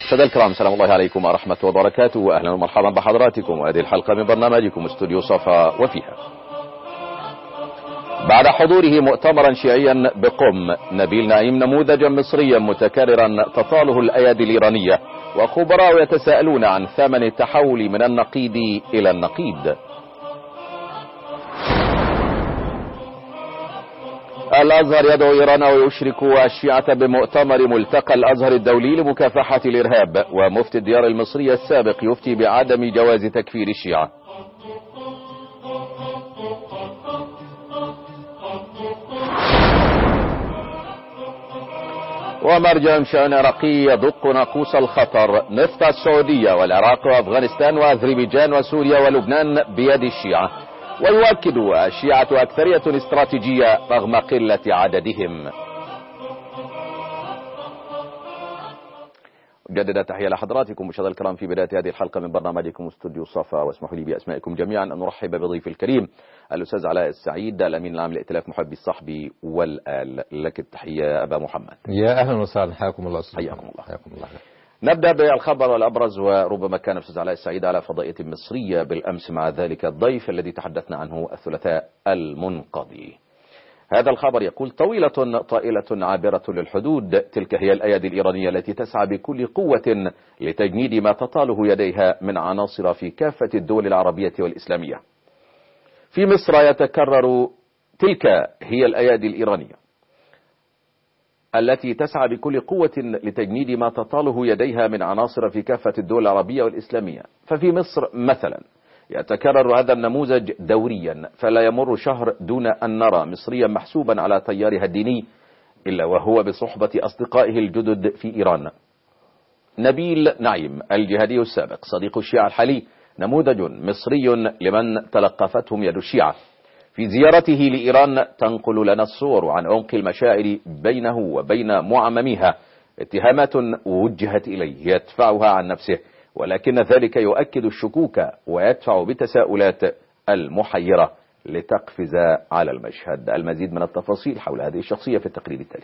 سادة الكرام، سلام الله عليكم ورحمة وبركاته، وأهلا ومرحبا بحضراتكم وهذه الحلقة من برنامجكم استوديو صفا وفيها. بعد حضوره مؤتمرا شيعيا بقم، نبيل نعيم نموذجا مصريا متكررا تطاله الأيادي الإيرانية، وخبراء يتساءلون عن ثمن التحول من النقيض إلى النقيض. الأزهر يدعو إيران ويشرك الشيعة بمؤتمر ملتقى الأزهر الدولي لمكافحة الإرهاب، ومفتي الديار المصري السابق يفتي بعدم جواز تكفير الشيعة. ومرجع شأن عراقي يدق ناقوس الخطر، نفط السعودية والعراق وأفغانستان وأذربيجان وسوريا ولبنان بيد الشيعة، ويؤكد الشيعة أكثرية استراتيجية رغم قلة عددهم. جدد تحية لحضراتكم مشاهدينا الكرام في بداية هذه الحلقة من برنامجكم استوديو صفا، واسمحوا لي بأسمائكم جميعا أن نرحب بضيف الكريم الأستاذ علاء السعيد، الأمين العام لائتلاف محبي الصحب والآل. لك التحية أبا محمد. يا أهلا وسهلا، حياكم الله. حياكم الله. حياكم الله. نبدأ بالخبر والأبرز، وربما كان الأستاذ علاء السعيد على فضائية مصرية بالأمس مع ذلك الضيف الذي تحدثنا عنه الثلاثاء المنقضي. هذا الخبر يقول: طويلة طائلة عابرة للحدود، تلك هي الأيادي الإيرانية التي تسعى بكل قوة لتجنيد ما تطاله يديها من عناصر في كافة الدول العربية والإسلامية. في مصر يتكرر تلك هي الأيادي الإيرانية التي تسعى بكل قوة لتجنيد ما تطاله يديها من عناصر في كافة الدول العربية والإسلامية. ففي مصر مثلا يتكرر هذا النموذج دوريا، فلا يمر شهر دون أن نرى مصريا محسوبا على تيارها الديني إلا وهو بصحبة أصدقائه الجدد في إيران. نبيل نعيم الجهادي السابق صديق الشيعة الحالي نموذج مصري لمن تلقفتهم يد الشيعة. في زيارته لإيران تنقل لنا الصور عن عمق المشاعر بينه وبين معمميها، اتهامات وجهت إليه يدفعها عن نفسه، ولكن ذلك يؤكد الشكوك ويدفع بتساؤلات المحيرة لتقفز على المشهد. المزيد من التفاصيل حول هذه الشخصية في التقرير التالي.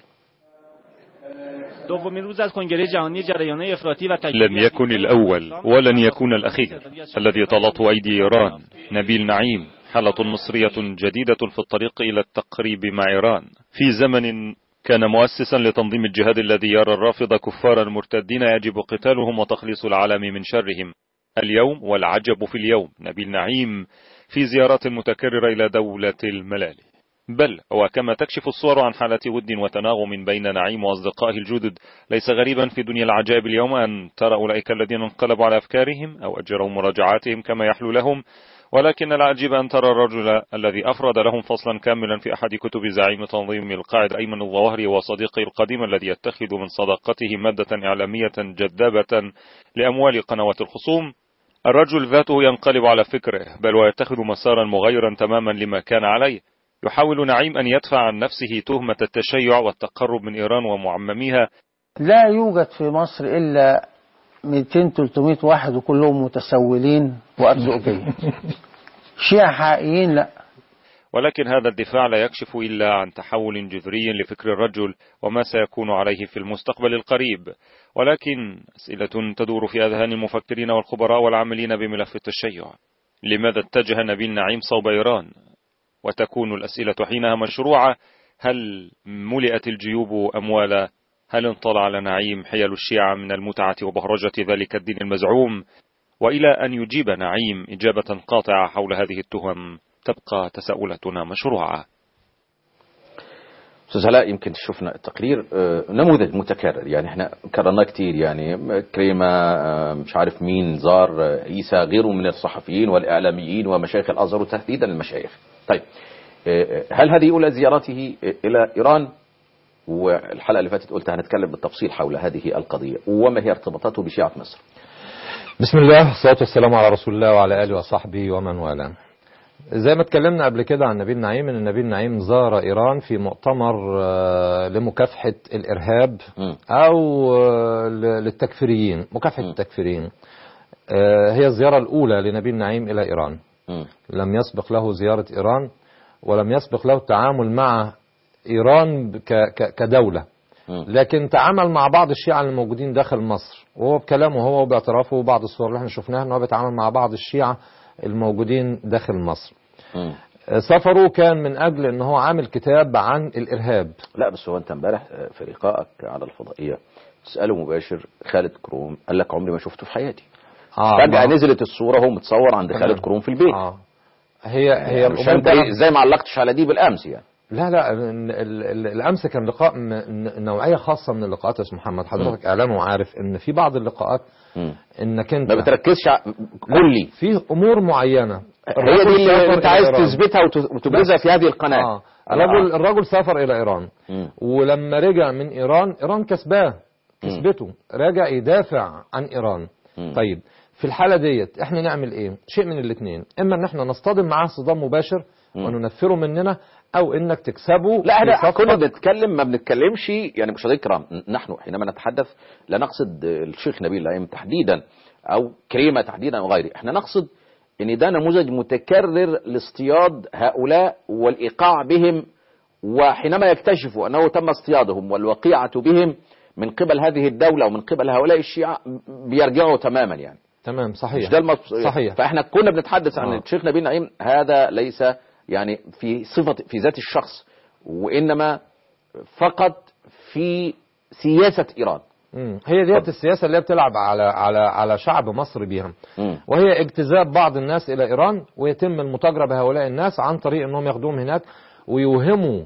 لم يكن الأول ولن يكون الأخير الذي طالته أيدي إيران. نبيل نعيم حالة مصرية جديدة في الطريق إلى التقريب مع إيران، في زمن كان مؤسسا لتنظيم الجهاد الذي يرى الرافضة كفارا مرتدين يجب قتالهم وتخليص العالم من شرهم. اليوم والعجب في اليوم، نبيل نعيم في زيارات متكررة إلى دولة الملالي، بل وكما تكشف الصور عن حالة ود وتناغم بين نعيم وأصدقائه الجدد. ليس غريبا في دنيا العجائب اليوم أن ترى أولئك الذين انقلبوا على أفكارهم أو أجروا مراجعاتهم كما يحلو لهم، ولكن العجيب أن ترى الرجل الذي أفرد لهم فصلا كاملا في أحد كتب زعيم تنظيم القاعدة أيمن الظواهري وصديقه القديم الذي يتخذ من صداقته مادة إعلامية جذابة لأموال قنوات الخصوم. الرجل ذاته ينقلب على فكره، بل ويتخذ مسارا مغيرا تماما لما كان عليه. يحاول نعيم أن يدفع عن نفسه تهمة التشيع والتقرب من إيران ومعمميها. لا يوجد في مصر إلا 200-300 واحد وكلهم متسولين وأرزقيين. شيعة حقيقيين لا. ولكن هذا الدفاع لا يكشف إلا عن تحول جذري لفكر الرجل وما سيكون عليه في المستقبل القريب. ولكن أسئلة تدور في أذهان المفكرين والخبراء والعاملين بملف التشيع: لماذا اتجه نبيل نعيم صوب إيران؟ وتكون الأسئلة حينها مشروعة: هل ملئت الجيوب أموالا؟ هل انطلع على نعيم حيل الشيعة من المتعة وبهرجة ذلك الدين المزعوم؟ وإلى أن يجيب نعيم إجابة قاطعة حول هذه التهم تبقى تساؤلاتنا مشروعة. أستاذ علاء، يمكن شفنا التقرير نموذج متكرر، يعني احنا كررناه كتير، يعني كريمة مش عارف مين زار عيسى، غيره من الصحفيين والإعلاميين ومشايخ الأزهر وتحديدا المشايخ. طيب، هل هذه أولى زياراته إلى إيران؟ والحلقة اللي فاتت قلت هنتكلم بالتفصيل حول هذه القضية وما هي ارتباطاته بشيعة مصر. بسم الله والصلاة والسلام على رسول الله وعلى آله وصحبه ومن والاه. زي ما اتكلمنا قبل كده عن نبيل نعيم، ان نبيل نعيم زار إيران في مؤتمر لمكافحة الإرهاب أو للتكفيريين، مكافحة التكفيريين. هي الزيارة الأولى لنبيل نعيم إلى إيران. لم يسبق له زيارة إيران ولم يسبق له التعامل مع إيران كدولة. لكن تعامل مع بعض الشيعة الموجودين داخل مصر، وهو بكلامه هو وباعترافه وبعض الصور اللي احنا شفناها ان هو بيتعامل مع بعض الشيعة الموجودين داخل مصر. سفره كان من اجل ان هو عامل كتاب عن الارهاب. لا بس هو انت امبارح في لقائك على الفضائية تسأله مباشر خالد كروم قال لك عمري ما شفته في حياتي. فجأة نزلت الصورة هو متصور عند خالد كروم في البيت. هي يعني مش انت ازاي ما علقتش على دي بالامس يعني؟ لا الامس كان لقاء نوعيه خاصه من اللقاءات يا استاذ محمد، حضرتك اعلام وعارف ان في بعض اللقاءات انك انت ما بتركزش كلي في امور معينه، هي دي اللي انت عايز تثبتها وتبرزها في هذه القناه. الرجل سافر الى ايران ولما رجع من ايران كسبته، راجع يدافع عن ايران. طيب في الحاله ديت احنا نعمل ايه؟ شيء من الاثنين، اما ان احنا نصطدم معاه صدام مباشر وننفره مننا، او انك تكسبه. لا احنا كنا بنتكلم ما بنتكلمش يعني مشاهدينا الكرام، نحن حينما نتحدث لا نقصد الشيخ نبيل نعيم تحديدا او كريمه تحديدا او غيره، احنا نقصد ان ده نموذج متكرر لاصطياد هؤلاء والايقاع بهم، وحينما يكتشفوا انه تم اصطيادهم والوقيعه بهم من قبل هذه الدوله ومن قبل هؤلاء الشيعة بيرجعوا تماما يعني. تمام صحيح. مش ده صحيح. فاحنا كنا بنتحدث عن الشيخ نبيل نعيم، هذا ليس يعني في صفة في ذات الشخص، وإنما فقط في سياسة إيران. هي ديت السياسة اللي بتلعب على شعب مصر بيها، وهي اجتذاب بعض الناس إلى إيران، ويتم المتاجرة بهؤلاء الناس عن طريق أنهم ياخدوهم هناك ويوهموا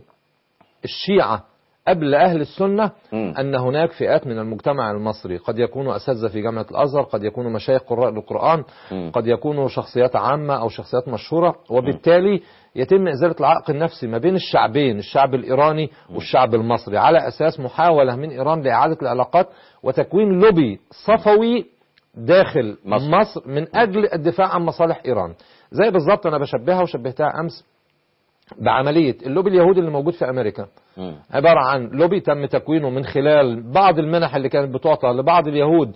الشيعة قبل أهل السنة أن هناك فئات من المجتمع المصري قد يكونوا أساتذة في جامعة الأزهر، قد يكونوا مشايخ قراء للقرآن، قد يكونوا شخصيات عامة أو شخصيات مشهورة، وبالتالي يتم إزالة العائق النفسي ما بين الشعبين، الشعب الإيراني والشعب المصري، على أساس محاولة من إيران لإعادة العلاقات وتكوين لوبي صفوي داخل مصر من أجل الدفاع عن مصالح إيران. زي بالظبط أنا بشبهها وشبهتها أمس بعملية اللوبي اليهودي اللي موجود في أمريكا. عبارة عن لوبي تم تكوينه من خلال بعض المنح اللي كانت بتعطى لبعض اليهود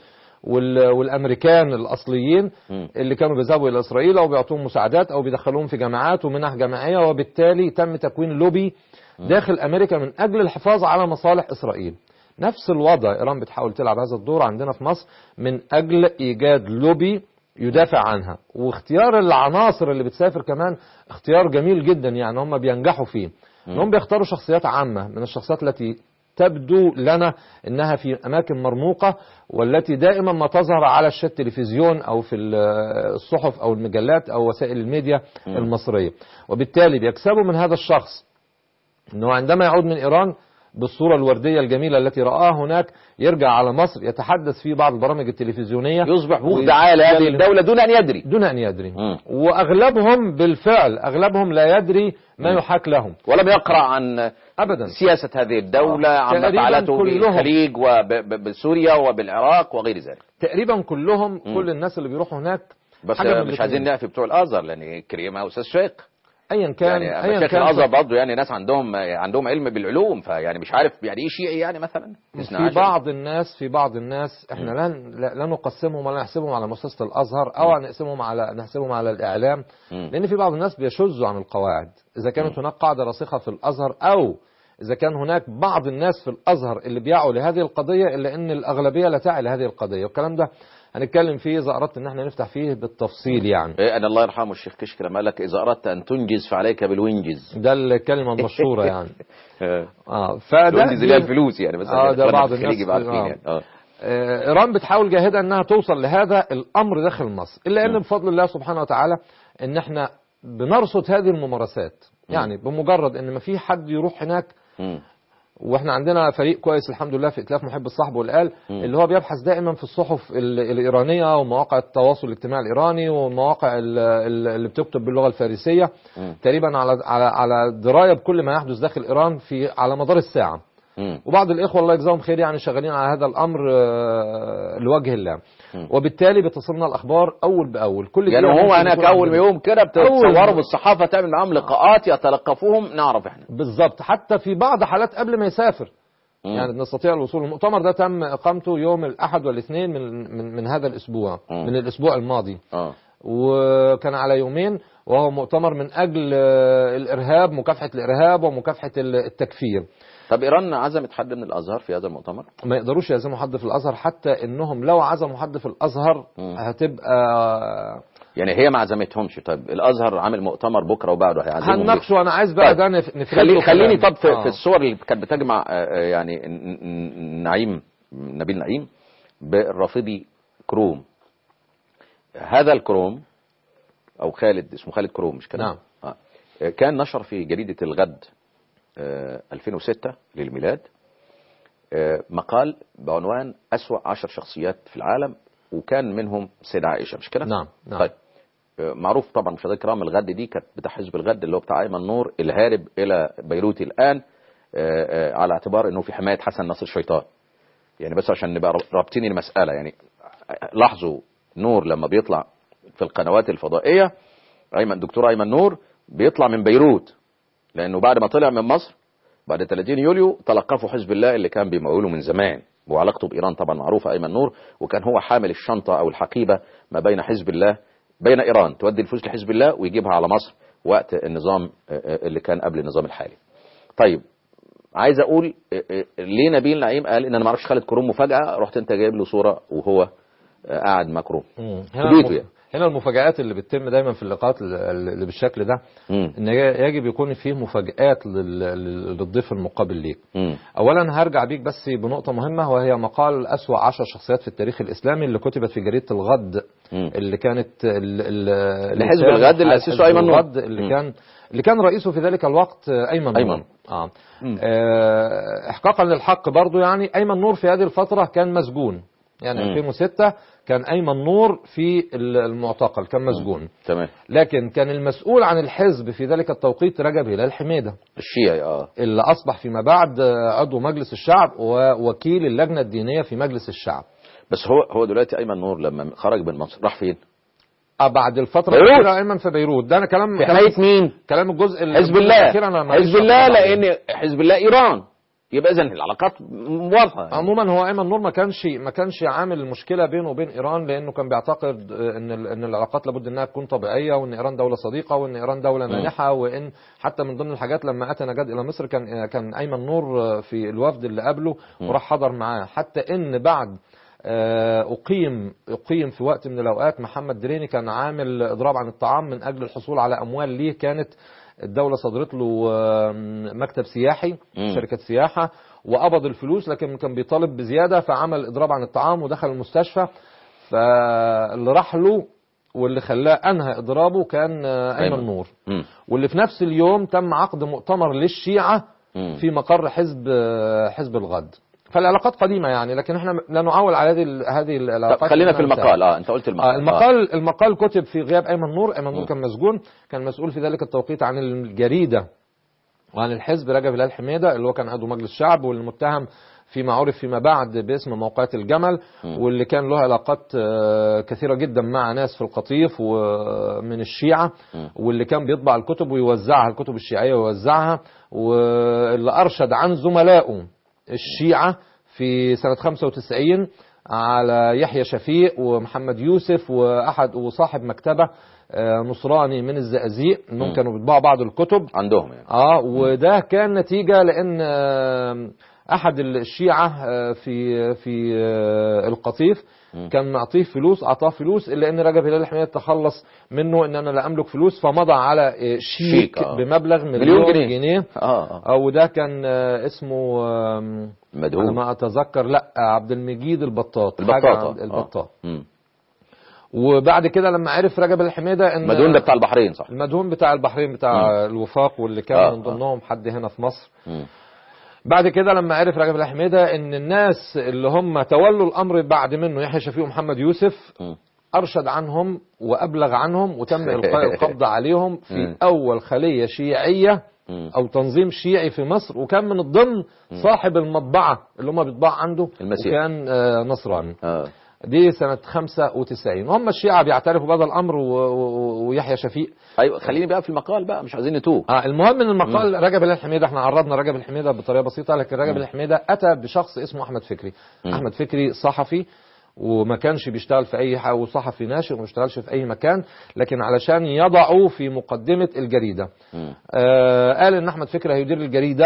والأمريكان الأصليين اللي كانوا بيذهبوا إلى إسرائيل أو بيعطوهم مساعدات أو بيدخلوهم في جامعات ومنح جامعية، وبالتالي تم تكوين لوبي داخل أمريكا من أجل الحفاظ على مصالح إسرائيل. نفس الوضع إيران بتحاول تلعب هذا الدور عندنا في مصر من أجل إيجاد لوبي يدافع عنها، واختيار العناصر اللي بتسافر كمان اختيار جميل جدا، يعني هم بينجحوا فيه انهم بيختاروا شخصيات عامة من الشخصيات التي تبدو لنا انها في اماكن مرموقة، والتي دائما ما تظهر على الشاشة التلفزيون او في الصحف او المجلات او وسائل الميديا المصرية، وبالتالي بيكسبوا من هذا الشخص انه عندما يعود من ايران بالصورة الوردية الجميلة التي رآها هناك يرجع على مصر يتحدث في بعض البرامج التلفزيونية، يصبح مخدعا لهذه الدولة دون أن يدري. وأغلبهم بالفعل أغلبهم لا يدري ما يحاك لهم، ولم يقرأ عن أبدا سياسة هذه الدولة، عما فعلته بالخليج وبسوريا وبالعراق وغير ذلك. تقريبا كلهم كل الناس اللي بيروحوا هناك. بس مش عايزين نقف بتوع الأزهر، لأن كريمة أستاذ شيخ ايا كان يعني مشايخ الازهر برضه يعني ناس عندهم علم بالعلوم، فيعني مش عارف يعني ايه شيعي يعني مثلا. في بعض الناس احنا لا نقسمهم ولا نحسبهم على مؤسسة الازهر او نحسبهم على الاعلام، لان في بعض الناس بيشذوا عن القواعد، اذا كانت هناك قاعدة راسخة في الازهر او اذا كان هناك بعض الناس في الازهر اللي بيعوا لهذه القضية، الا ان الاغلبية لا تعي لهذه القضية، والكلام ده هنتكلم فيه إذا أردت إن احنا نفتح فيه بالتفصيل يعني. أنا الله يرحمه الشيخ كشك لما قال لك إذا أردت أن تنجز فعليك بالوينجز، ده الكلمة المشهورة يعني. الوينجز اللي هي الفلوس يعني، بس ده بعض الناس يعني. إيران بتحاول جاهدة إنها توصل لهذا الأمر داخل مصر، إلا أن بفضل الله سبحانه وتعالى إن احنا بنرصد هذه الممارسات، يعني بمجرد إن ما في حد يروح هناك، واحنا عندنا فريق كويس الحمد لله في ائتلاف محب الصحب والآل، اللي هو بيبحث دائما في الصحف الإيرانية ومواقع التواصل الاجتماعي الإيراني والمواقع اللي بتكتب باللغة الفارسية، تقريبا على دراية بكل ما يحدث داخل إيران على مدار الساعة. وبعض الإخوة الله يجزاهم خير يعني شغالين على هذا الأمر لوجه الله، وبالتالي بتصلنا الأخبار أول بأول. كل يعني هو هناك أول يوم كده بتصوروا بالصحافة، تعمل معهم لقاءات يتلقفوهم، نعرف احنا بالضبط، حتى في بعض حالات قبل ما يسافر يعني نستطيع الوصول. المؤتمر ده تم إقامته يوم الأحد والاثنين من هذا الأسبوع، من الأسبوع الماضي، وكان على يومين، وهو مؤتمر من أجل الإرهاب، مكافحة الإرهاب ومكافحة التكفير. طب إيران عزمت حد من الأزهر في هذا المؤتمر؟ ما يقدروش يعزموا حد في الازهر، حتى انهم لو عزموا حد في الازهر هتبقى يعني هي ما عزمتهمش. طيب الازهر عامل مؤتمر بكره وبعده هيعزمهم ليه؟ هنناقشه. وانا عايز بقى طيب. ده خليني طب في الصور اللي كانت بتجمع يعني نبيل نعيم بالرافضي كروم. هذا الكروم او خالد، اسمه خالد كروم مش كده؟ نعم. كان نشر في جريدة الغد 2006 للميلاد مقال بعنوان أسوأ 10 شخصيات في العالم، وكان منهم سيدة عائشة مش كده؟ نعم. طيب معروف طبعا مشاهدينا الكرام، الغد دي كانت بتاع حزب الغد اللي هو بتاع أيمن نور الهارب إلى بيروت الآن على اعتبار أنه في حماية حسن ناصر الشيطان. يعني بس عشان نبقى رابطين المسألة، يعني لاحظوا نور لما بيطلع في القنوات الفضائية، دكتور أيمن نور بيطلع من بيروت، لأنه بعد ما طلع من مصر بعد 30 يوليو تلقفوا حزب الله اللي كان بيموله من زمان، وعلاقته بإيران طبعا معروفة أيمن نور، وكان هو حامل الشنطة أو الحقيبة ما بين حزب الله، بين إيران تودي الفلوس لحزب الله ويجيبها على مصر وقت النظام اللي كان قبل النظام الحالي. طيب عايز أقول ليه نبيل نعيم قال إن أنا ما اعرفش خالد كروم مفاجأة، رحت أنت جايب له صورة وهو قاعد مع كروم. هنا المفاجآت اللي بتتم دايما في اللقاءات اللي بالشكل ده، ان يجب يكون فيه مفاجآت للضيف المقابل ليك. اولا هرجع بيك بس بنقطة مهمة، وهي مقال أسوأ 10 شخصيات في التاريخ الإسلامي اللي كتبت في جريدة الغد اللي كانت لحزب الغد اللي أسسه أيمن نور، اللي كان رئيسه في ذلك الوقت أيمن نور. احقاقا للحق برضو، يعني أيمن نور في هذه الفترة كان مسجون، يعني 2006 كان أيمن نور في المعتقل، كان مسجون. تمام. لكن كان المسؤول عن الحزب في ذلك التوقيت رجب هلال حميدة الشيعي اللي أصبح فيما بعد عضو مجلس الشعب ووكيل اللجنة الدينية في مجلس الشعب. بس هو دلوقتي أيمن نور لما خرج من مصر راح فين؟ بعد الفترة الأخيرة أيمن في بيروت. ده أنا كلام في حماية مين؟ كلام الجزء حزب الله. حزب الله، لأن حزب الله إيران، يبقى إذن العلاقات واضحة. عموما هو أيمن نور ما كانش عامل مشكلة بينه وبين إيران، لأنه كان بيعتقد إن العلاقات لابد إنها تكون طبيعية، وإن إيران دولة صديقة، وإن إيران دولة مانحة، وإن حتى من ضمن الحاجات لما أتى نجاد إلى مصر كان أيمن نور في الوفد اللي قبله وراح حضر معاه، حتى إن بعد أقيم في وقت من الأوقات محمد دريني كان عامل إضراب عن الطعام من أجل الحصول على أموال ليه، كانت الدولة صدرت له مكتب سياحي، شركة سياحة، وقبض الفلوس، لكن كان بيطالب بزيادة، فعمل إضراب عن الطعام ودخل المستشفى. فاللي راح له واللي خلاه أنهى إضرابه كان أيمن نور، واللي في نفس اليوم تم عقد مؤتمر للشيعة في مقر حزب الغد. فالعلاقات قديمة يعني، لكن احنا لا نعول على هذه العلاقات. خلينا في المقال. انت قلت المقال. المقال كتب في غياب أيمن نور. أيمن نور كان مسجون، كان مسؤول في ذلك التوقيت عن الجريدة وعن الحزب رجب هلال حميدة اللي هو كان عضو مجلس الشعب، واللي متهم فيما عرف فيما بعد باسم موقعة الجمل، واللي كان له علاقات كثيرة جدا مع ناس في القطيف ومن الشيعة، واللي كان بيطبع الكتب ويوزعها، الكتب الشيعية ويوزعها، واللي أرشد عن زملائه الشيعة في سنة 95 على يحيى شفيق ومحمد يوسف وصاحب مكتبة نصراني من الزقازيق، انهم كانوا بيطبعوا بعض الكتب عندهم يعني. وده كان نتيجة لان احد الشيعة في القطيف كان معطيه فلوس، اعطاه فلوس، الا ان رجب هلال حميدة تخلص منه ان انا لا املك فلوس، فمضى على شيك بمبلغ مليون جنيه. وده كان اسمه مدهون، انا ما اتذكر، لا عبد المجيد البطاط. وبعد كده لما عرف رجب الحميدة ان المدهون ده بتاع البحرين، صح؟ المدهون بتاع البحرين بتاع الوفاق، واللي كان من ضمنهم حد هنا في مصر. بعد كده لما عرف رجب الحميدة ان الناس اللي هم تولوا الامر بعد منه يحيى شفيق ومحمد يوسف ارشد عنهم وابلغ عنهم، وتم القاء القبض عليهم في اول خلية شيعية او تنظيم شيعي في مصر، وكان من الضمن صاحب المطبعة اللي هم بيطبع عنده المسيح، وكان نصراني. دي سنة 95. هم الشيعة بيعترفوا بهذا الأمر ويحيى شفيق. أيوة، خليني بقى في المقال بقى، مش عايزين نتوه. المهم ان المقال رجب هلال حميدة، احنا عرضنا رجب الحميدة بطريقة بسيطة، لكن رجب الحميدة أتى بشخص اسمه أحمد فكري. أحمد فكري صحفي، وما كانش بيشتغل في أي حاجة، وصحفي ناشئ وما اشتغلش في أي مكان، لكن علشان يضعوا في مقدمة الجريدة قال إن أحمد فكري هيدير الجريدة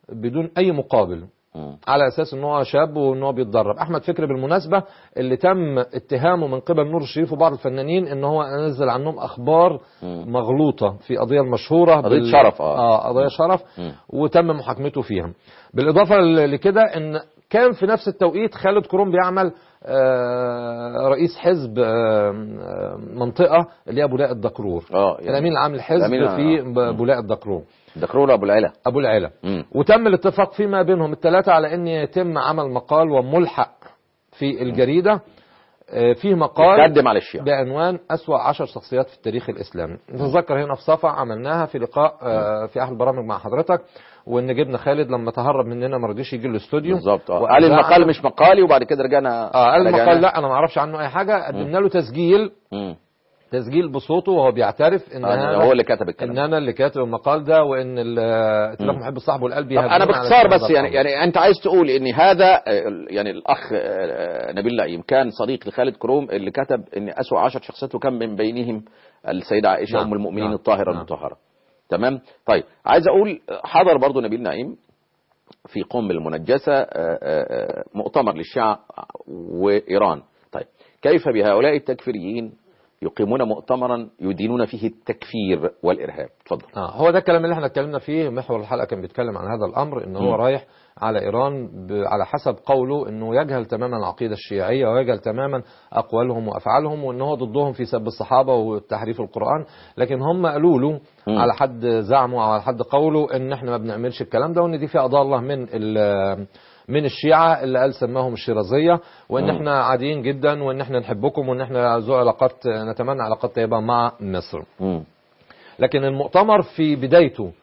بدون اي مقابل، على اساس ان هو شاب وان هو بيتدرب. احمد فكري بالمناسبه اللي تم اتهامه من قبل نور الشريف وبعض الفنانين ان هو نزل عنهم اخبار مغلوطه في قضيه المشهوره قضيه شرف، قضيه شرف، وتم محاكمته فيها. بالاضافه لكده ان كان في نفس التوقيت خالد كروم بيعمل رئيس حزب منطقه اللي هي بولاق الدكرور، يعني الامين العام للحزب في بولاق الدكرور، دكرور ابو العلا وتم الاتفاق فيما بينهم الثلاثه على ان يتم عمل مقال وملحق في الجريده فيه مقال يقدم على الشيعة بعنوان أسوأ 10 شخصيات في التاريخ الإسلامي. نتذكر هنا في صفا عملناها في لقاء في أحد البرامج مع حضرتك، وإن جبنا خالد لما تهرب مننا ما رضيش يجي الاستوديو بالظبط. قال المقال مش مقالي، وبعد كده رجعنا قال المقال لا أنا ما أعرفش عنه أي حاجة. قدمنا له تسجيل بصوته وهو بيعترف ان هو اللي كتب الكلام، ان انا اللي كاتب المقال ده، وان ائتلاف محب الصحب والقلب انا باختصار بس يعني انت عايز تقول ان هذا يعني الاخ نبيل نعيم كان صديق لخالد كروم اللي كتب ان اسوأ 10 شخصيات وكان من بينهم السيدة عائشة ام المؤمنين الطاهرة المطهرة. تمام. طيب عايز اقول حضر برضو نبيل نعيم في قم المنجسة مؤتمر للشيعة وإيران. طيب كيف بهؤلاء التكفيريين يقيمون مؤتمرا يدينون فيه التكفير والإرهاب؟ اتفضل. هو ده الكلام اللي احنا اتكلمنا فيه. محور الحلقة كان بيتكلم عن هذا الأمر، ان هو رايح على إيران على حسب قوله انه يجهل تماما العقيدة الشيعية ويجهل تماما أقوالهم وأفعالهم، وان هو ضدهم في سب الصحابة وتحريف القرآن. لكن هم قالوا له على حد زعمه او على حد قوله ان احنا ما بنعملش الكلام ده، وان دي فيها أضاء الله من الشيعة اللي قال سماهم الشيرازية، وان احنا عاديين جدا، وان احنا نحبكم، وان احنا ذو علاقات نتمنى علاقات طيبة مع مصر. لكن المؤتمر في بدايته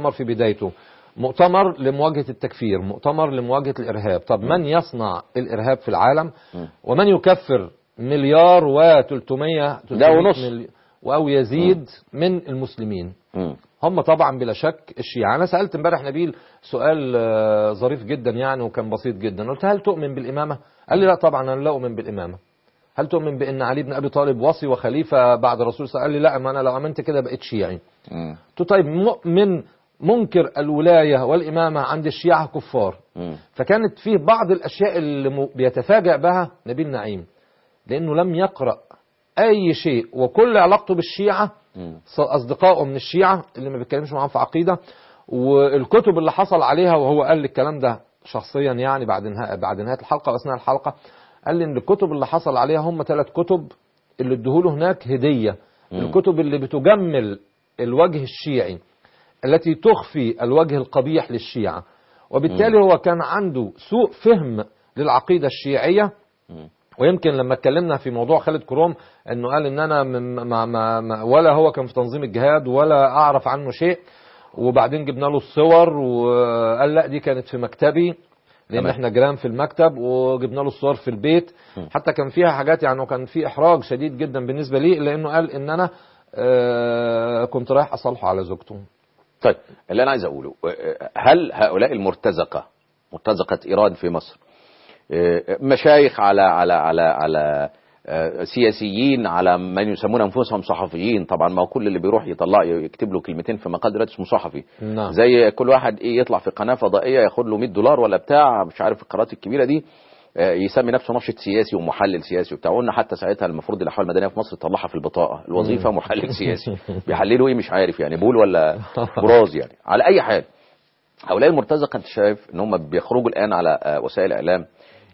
مؤتمر لمواجهة التكفير، مؤتمر لمواجهة الإرهاب. طب من يصنع الإرهاب في العالم ومن يكفر مليار و300 أو يزيد من المسلمين؟ هم طبعا بلا شك الشيعة. أنا سألت امبارح نبيل سؤال ظريف جدا يعني وكان بسيط جدا، قلت هل تؤمن بالإمامة؟ قال لي لا طبعا أنا لا أؤمن بالإمامة. هل تؤمن بأن علي بن أبي طالب وصي وخليفة بعد الرسول صلى الله عليه وسلم؟ قال لي لا، ما أنا لو أمنت كده بقيت شيعي. قلت طيب مؤمن منكر الولاية والإمامة عند الشيعة كفار. فكانت فيه بعض الأشياء اللي بيتفاجأ بها نبيل نعيم، لأنه لم يقرأ أي شيء، وكل علاقته بالشيعة أصدقائه من الشيعة اللي ما بيتكلمش معاهم في عقيدة، والكتب اللي حصل عليها. وهو قال لي الكلام ده شخصيا يعني بعد نهاية الحلقة وأثناء الحلقة، قال لي إن الكتب اللي حصل عليها هم 3 كتب اللي ادوه هناك هدية. الكتب اللي بتجمل الوجه الشيعي، التي تخفي الوجه القبيح للشيعة. وبالتالي هو كان عنده سوء فهم للعقيدة الشيعية. ويمكن لما اتكلمنا في موضوع خالد كروم انه قال ان انا ولا هو كان في تنظيم الجهاد ولا اعرف عنه شيء، وبعدين جبنا له الصور وقال لا دي كانت في مكتبي لان احنا جيران في المكتب، وجبنا له الصور في البيت. حتى كان فيها حاجات يعني، وكان في احراج شديد جدا بالنسبة لي، لانه قال ان انا كنت رايح اصالحه على زوجته. طيب اللي انا عايز اقوله، هل هؤلاء مرتزقة ايران في مصر، مشايخ على سياسيين، على من يسمون انفسهم صحفيين، طبعا ما هو كل اللي بيروح يطلع يكتب له كلمتين في مقال دلوقتي اسمه صحفي. زي كل واحد يطلع في قناة فضائية ياخد له $100 ولا بتاع، مش عارف القنوات الكبيرة دي، يسمي نفسه ناشط سياسي ومحلل سياسي وبتاع. قلنا حتى ساعتها المفروض الاحوال المدنيه في مصر تطلعها في البطاقه الوظيفه محلل سياسي. بيحللوا ايه مش عارف يعني، بول ولا براز يعني. على اي حال هؤلاء المرتزقه انت شايف ان هم بيخرجوا الان على وسائل الاعلام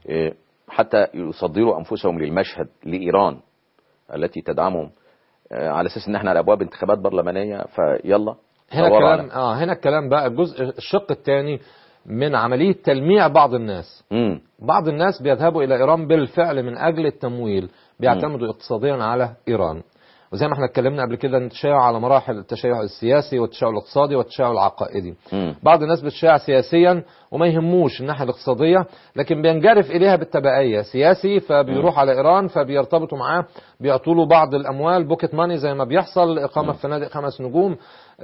حتى يصدروا انفسهم للمشهد لايران التي تدعمهم، على اساس ان احنا على ابواب انتخابات برلمانيه فيلا. هنا الكلام بقى الشق الثاني من عملية تلميع بعض الناس. بعض الناس بيذهبوا إلى إيران بالفعل من أجل التمويل، بيعتمدوا اقتصاديا على إيران. وزي ما احنا اتكلمنا قبل كده، التشيع على مراحل، التشيع السياسي والتشيع الاقتصادي والتشيع العقائدي. بعض الناس بتشيع سياسيا وما يهموش الناحية الاقتصادية، لكن بينجرف إليها بالتبعية. سياسي فبيروح على إيران فبيرتبطوا معاه، بيعطوا له بعض الأموال بوكيت ماني زي ما بيحصل، إقامة في فنادق 5 نجوم،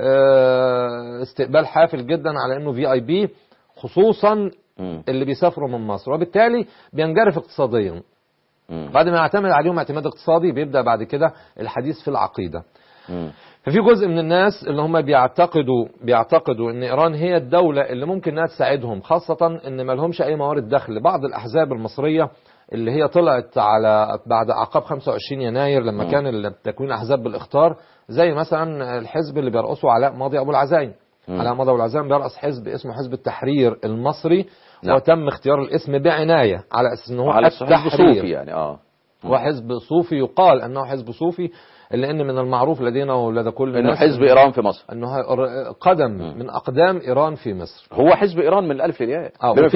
استقبال حافل جدا على إنه VIP، خصوصا اللي بيسافروا من مصر. وبالتالي بينجرف اقتصاديا. بعد ما يعتمد عليهم اعتماد اقتصادي، بيبدأ بعد كده الحديث في العقيدة. ففي جزء من الناس اللي هم بيعتقدوا ان ايران هي الدولة اللي ممكن انها تساعدهم، خاصة ان ما لهمش اي موارد دخل. بعض الاحزاب المصرية اللي هي طلعت على بعد اعقاب 25 يناير لما كان تكوين احزاب بالاخطار، زي مثلا الحزب اللي بيرأسه علاء ماضي ابو العزايم. علاء ماضي ابو العزايم بيرأس حزب اسمه حزب التحرير المصري. نعم. وتم اختيار الاسم بعناية على اساس انه هو حزب صوفي يعني. وحزب صوفي، يقال انه حزب صوفي، لان من المعروف لدينا ولدى كل انه حزب ايران في مصر، انه قدم من اقدام ايران في مصر. هو حزب ايران من الالف للياء.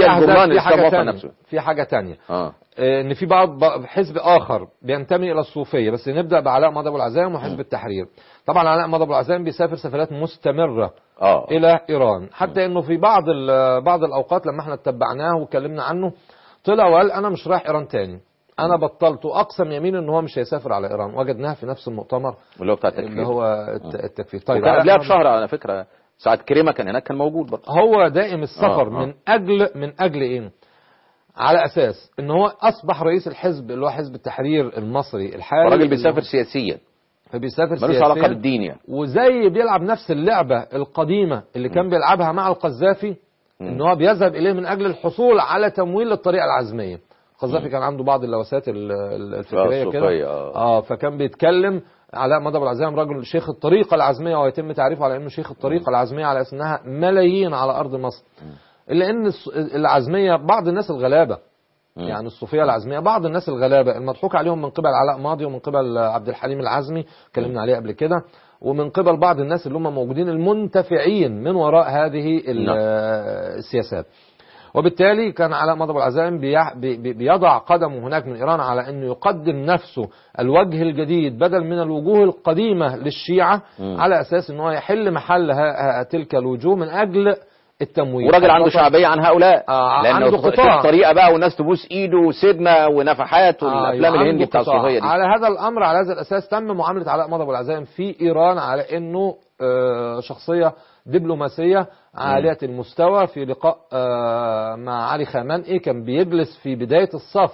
في حاجه ثانيه ان في بعض حزب اخر بينتمي الى الصوفيه، بس نبدا بعلاء ماضي ابو العزايم وحزب التحرير. طبعا علاء ماضي ابو العزايم بيسافر سفرات مستمره الى ايران، حتى انه في بعض الاوقات لما احنا اتبعناه واتكلمنا عنه طلع وقال انا مش رايح ايران تاني، انا بطلت، واقسم يمين ان هو مش هيسافر على ايران. وجدناها في نفس المؤتمر اللي هو بتاع التكفير، اللي هو التكفير. طيب قبلها بشهر على فكره ساعة كريمه كان هناك، كان موجود برضه. هو دائم السفر من اجل ايه؟ على اساس ان هو اصبح رئيس الحزب اللي هو حزب التحرير المصري الحالي. الراجل بيسافر سياسيا، فبيسافر سياسيا ملوش علاقه بالدين يعني، وزي بيلعب نفس اللعبه القديمه اللي كان بيلعبها مع القذافي، ان هو بيذهب اليه من اجل الحصول على تمويل للطريقه العزميه. القذافي كان عنده بعض اللوثات الفكريه كده، فكان بيتكلم علاء ماضي ابو العزايم رجل شيخ الطريقه العزميه، ويتم تعريفه على انه شيخ الطريقه العزميه على اساس ملايين على ارض مصر. الا ان العزميه بعض الناس الغلابه، يعني الصوفيه العزميه بعض الناس الغلابه المضحوك عليهم من قبل علاء ماضي ومن قبل عبد الحليم العزمي، اتكلمنا عليه قبل كده، ومن قبل بعض الناس اللي هم موجودين المنتفعين من وراء هذه السياسات. وبالتالي كان علاء ماضي ابو العزايم بيضع قدمه هناك من ايران على انه يقدم نفسه الوجه الجديد بدل من الوجوه القديمه للشيعه، على اساس انه يحل محل تلك الوجوه من اجل التمويل. وراجل عنده شعبيه عن هؤلاء، لانه الطريقه بقى والناس تبوس ايده وسيدنا ونفحات والافلام الهندي بتاع الصوفيه دي. على هذا الامر، على هذا الاساس تم معامله علاء ماضي ابو العزايم في ايران على انه شخصيه دبلوماسيه عاليه المستوى. في لقاء مع علي خامنئي كان بيجلس في بدايه الصف،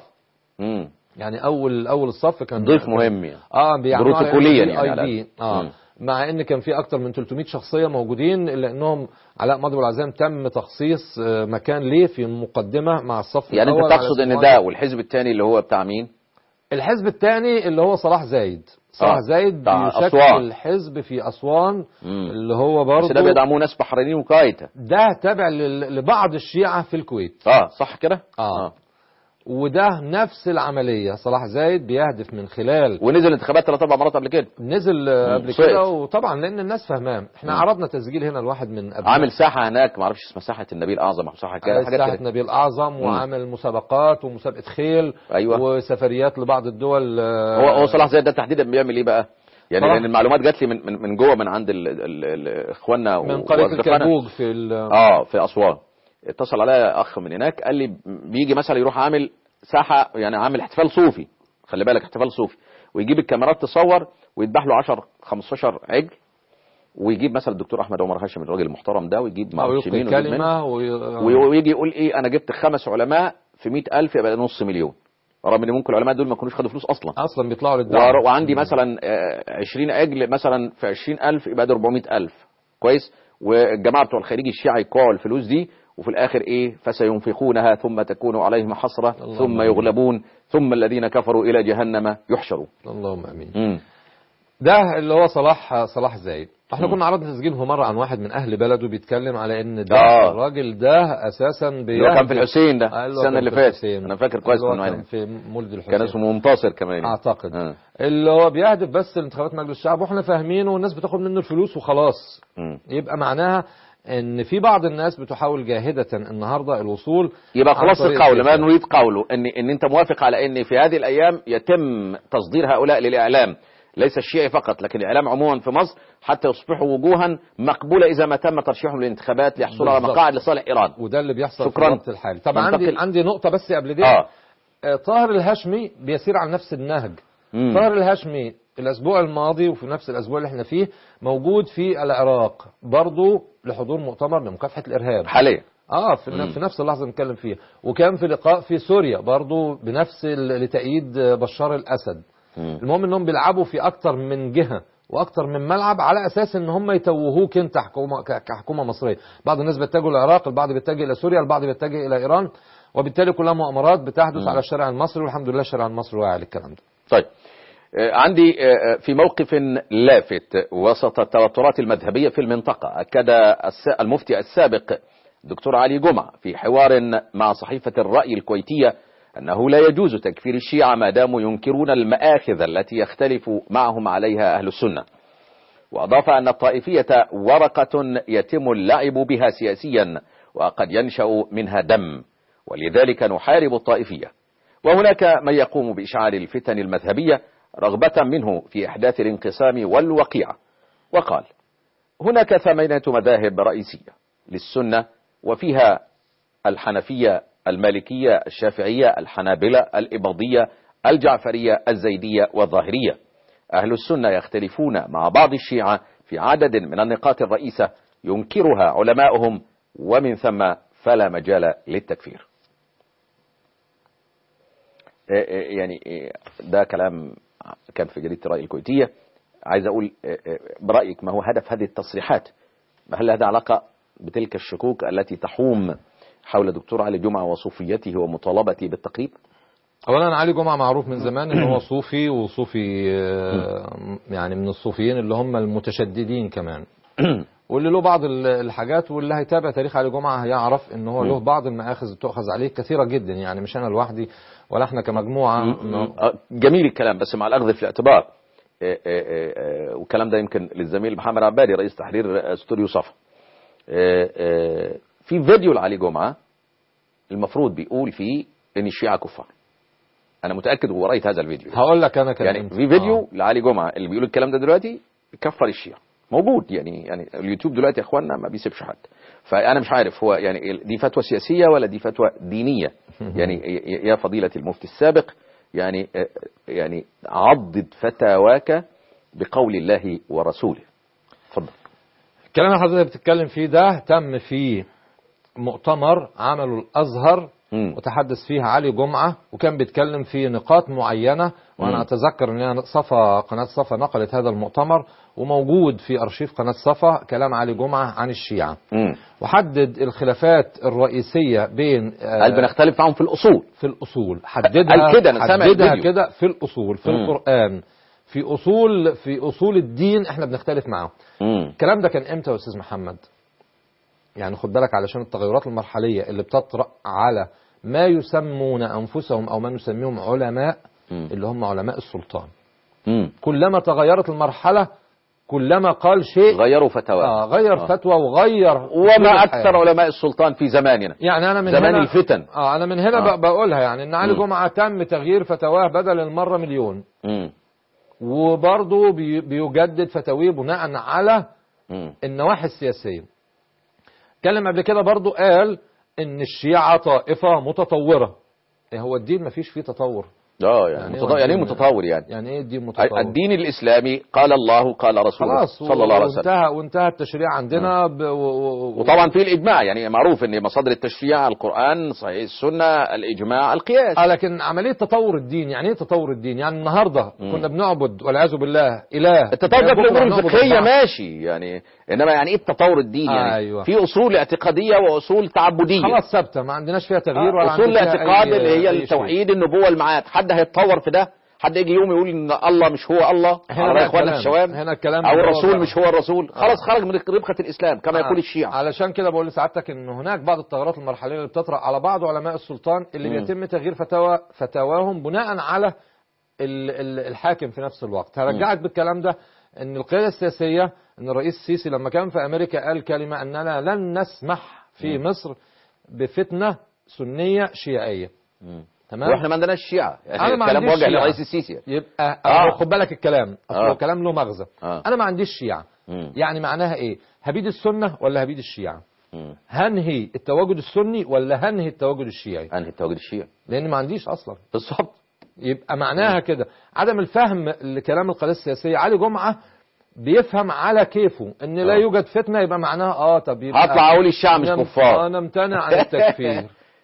يعني اول الصف كان ضيف مهم يعني، بروتوكوليا يعني مع ان كان في اكتر من 300 شخصيه موجودين، الا انهم علاء ماضي ابو العزايم تم تخصيص مكان ليه في المقدمه مع الصف يعني الأول. انت تقصد ان ده والحزب الثاني اللي هو بتاع مين؟ الحزب الثاني اللي هو صلاح زايد. صلاح زايد بيشكل حزب في أسوان، اللي هو برضه بس ده بيدعموه ناس بحرينيين وكويتا، ده تابع لبعض الشيعة في الكويت. صح كده. وده نفس العملية. صلاح زايد بيهدف من خلال ونزل انتخابات 3-4 مرات قبل كده، نزل قبل كده، وطبعا لان الناس فاهماه. احنا عرضنا تسجيل هنا الواحد من عامل ساحة هناك، ما اعرفش اسمها ساحة النبيل اعظم او ساحة كده، ساحة نبيل اعظم، وعامل مسابقات ومسابقة خيل. أيوة. وسفريات لبعض الدول. هو صلاح زايد ده تحديدا بيعمل ايه بقى؟ يعني لان المعلومات جات لي من جوه، من عند اخواننا من قرية الكربوج في اسوان. اتصل عليا اخ من هناك قال لي بيجي مثلا يروح عامل ساحه، يعني عامل احتفال صوفي، خلي بالك احتفال صوفي، ويجيب الكاميرات تصور ويذبح له 10-15 عجل، ويجيب مثلا الدكتور احمد عمر هاشم الراجل المحترم ده، ويجيب معرفش مين ويجي يقول ايه انا جبت 5 علماء في 100,000 يبقى نص مليون، رغم ان ممكن العلماء دول ما يكونوش خدوا فلوس اصلا بيطلعوا للدعوه. وعندي مثلا 20 عجل مثلا في 20,000 يبقى ده 400,000 كويس، والجماعه بتوع الخليج الشيعي يقعوا الفلوس دي، وفي الاخر ايه؟ فسينفقونها ثم تكون عليهم حسرة ثم يغلبون ثم الذين كفروا الى جهنم يحشرون. اللهم امين. ده اللي هو صلاح زايد. احنا كنا عرضنا تسجيله مرة عن واحد من اهل بلده بيتكلم على ان ده الراجل ده اساسا كان في الحسين ده السنة اللي فاتت، انا فاكر كويس كان في مولد الحسين، كان اسمه منتصر كمان اعتقد. اللي هو بيهدف بس لانتخابات مجلس الشعب، واحنا فاهمينه، والناس بتاخد منه الفلوس وخلاص. يبقى معناها ان في بعض الناس بتحاول جاهدة النهاردة الوصول. يبقى خلاص القول ما نريد قوله ان انت موافق على ان في هذه الايام يتم تصدير هؤلاء للاعلام، ليس الشيعي فقط لكن الاعلام عموما في مصر، حتى يصبحوا وجوها مقبولة اذا ما تم ترشيحهم للانتخابات ليحصلوا على مقاعد لصالح ايران. وده اللي بيحصل في الوقت الحالي. طبعا عندي نقطة بس قبل دي. طاهر الهاشمي بيسير على نفس النهج. طاهر الهاشمي الاسبوع الماضي وفي نفس الاسبوع اللي احنا فيه موجود في العراق برضو لحضور مؤتمر لمكافحة الارهاب حاليا. في نفس اللحظة نتكلم فيها. وكان في لقاء في سوريا برضو بنفس لتأييد بشار الاسد. المهم انهم بيلعبوا في اكتر من جهة، واكتر من ملعب على اساس ان هم يتوهوك انت كحكومه مصريه. بعض الناس بيتجهوا للعراق، البعض بيتجه الى سوريا، البعض بيتجه الى ايران، وبالتالي كلها مؤامرات بتحدث على الشارع المصري، والحمد لله الشارع المصري واعي للكلام ده. طيب عندي في موقف لافت وسط التوترات المذهبية في المنطقة، أكد المفتي السابق دكتور علي جمعة في حوار مع صحيفة الرأي الكويتية أنه لا يجوز تكفير الشيعة ما داموا ينكرون المآخذ التي يختلف معهم عليها أهل السنة. وأضاف أن الطائفية ورقة يتم اللعب بها سياسيا وقد ينشأ منها دم، ولذلك نحارب الطائفية. وهناك من يقوم بإشعال الفتن المذهبية رغبة منه في إحداث الانقسام والوقيعة. وقال: هناك 8 مذاهب رئيسية للسنة، وفيها الحنفية، المالكية، الشافعية، الحنابلة، الإباضية، الجعفرية، الزيدية والظاهرية. أهل السنة يختلفون مع بعض الشيعة في عدد من النقاط الرئيسة ينكرها علماؤهم، ومن ثم فلا مجال للتكفير. يعني ده كلام كان في جريدة الرأي الكويتية. عايز أقول برأيك ما هو هدف هذه التصريحات؟ هل هذا علاقة بتلك الشكوك التي تحوم حول دكتور علي جمعة وصوفيته ومطالبته بالتقريب؟ أولا علي جمعة معروف من زمان إن هو صوفي، وصوفي يعني من الصوفيين اللي هم المتشددين كمان، واللي له بعض الحاجات، واللي هيتابع تاريخ علي جمعة هيعرف إن هو له بعض المآخذ تؤخذ عليه كثيرة جدا، يعني مش أنا لوحدي ولا احنا كمجموعة. جميل الكلام، بس مع الأخذ في الاعتبار، والكلام ده يمكن للزميل محمد عبادي رئيس تحرير استوديو صفا، في فيديو لعلي جمعة المفروض بيقول فيه ان الشيعة كفار. انا متأكد وقرأت هذا الفيديو. هقول لك انا يعني في فيديو لعلي جمعة اللي بيقول الكلام ده دلوقتي كفر الشيعة، موجود يعني اليوتيوب دلوقتي يا اخواننا ما بيسيبش حد. فانا مش عارف هو يعني دي فتوى سياسية ولا دي فتوى دينية. يعني يا فضيلة المفتي السابق، يعني عضد فتاواك بقول الله ورسوله. اتفضل. الكلام اللي حضرتك بتتكلم فيه ده تم في مؤتمر عمله الأزهر وتحدث فيه علي جمعة، وكان بيتكلم في نقاط معينة، وأنا أتذكر أن قناة صفا نقلت هذا المؤتمر، وموجود في أرشيف قناة صفا كلام علي جمعة عن الشيعة، وحدد الخلافات الرئيسية بين هل بنختلف معهم في الأصول حددها كده في الأصول، في القرآن، في أصول الدين احنا بنختلف معهم. الكلام ده كان امتى يا أستاذ محمد؟ يعني خد بالك علشان التغيرات المرحلية اللي بتطرأ على ما يسمون أنفسهم أو ما نسميهم علماء، اللي هم علماء السلطان. كلما تغيرت المرحلة كلما قال شيء غيروا فتوى، غير فتوى وغير. وما أكثر علماء السلطان في زماننا، يعني أنا من زمان هنا الفتن. أنا من هنا بقولها، يعني إن علي جمعة تم تغيير فتواه بدل المرة مليون، وبرضه بيجدد فتاويه بناء على النواحي السياسية. اتكلم قبل كده برضو قال ان الشيعة طائفة متطورة. ايه هو الدين؟ ما فيش فيه تطور. يعني ايه متطور؟ يعني ايه الدين متطور؟ الدين الاسلامي قال الله قال رسوله صلى الله عليه وسلم، وانتهى التشريع عندنا وطبعا في الاجماع، يعني معروف ان مصادر التشريع القرآن، صحيح السنة، الاجماع، القياس. لكن عملية تطور الدين، يعني ايه تطور الدين؟ يعني النهاردة كنا بنعبد والعياذ بالله اله، التطور ده في الامور الفقهية ماشي يعني، انما يعني ايه التطور الدين؟ يعني أيوة. في اصول اعتقادية واصول تعبدية خلاص ثابتة ما عندناش فيها تغيير، ولا اصول الاعتقاد اللي هي التوحيد، النبوة، المعاد. حد هيتطور في ده؟ حد يجي يوم يقول ان الله مش هو الله؟ هنا يا اخوانا الشباب، هنا الكلام او الرسول مش هو الرسول، خلاص خرج من ربقة الاسلام كما يقول الشيعة. علشان كده بقول لسعادتك ان هناك بعض التغيرات المرحلية اللي بتطرأ على بعض علماء السلطان اللي بيتم تغيير فتاواهم بناء على الحاكم في نفس الوقت. هرجعك بالكلام ده ان القيادة السياسية، ان الرئيس السيسي لما كان في امريكا قال كلمة اننا لن نسمح في مصر بفتنة سنية شيعية. تمام. واحنا ما عندناش شيعة، يعني أنا الكلام موجه للرئيس السيسي. يبقى خد بالك الكلام اصله كلام له مغزى. انا ما عنديش شيعة، يعني معناها ايه؟ هبيد السنة ولا هبيد الشيعة؟ هنهي التواجد السني ولا هنهي التواجد الشيعي؟ هنهي التواجد الشيعي، لان ما عنديش اصلا. بالظبط. يبقى معناها كده عدم الفهم لكلام القيادة السياسية. علي جمعة بيفهم على كيفه ان لا يوجد فتنة، يبقى معناها طب يبقى هطلع اقول الشيعة مش كفار، نمتنع عن التكفير،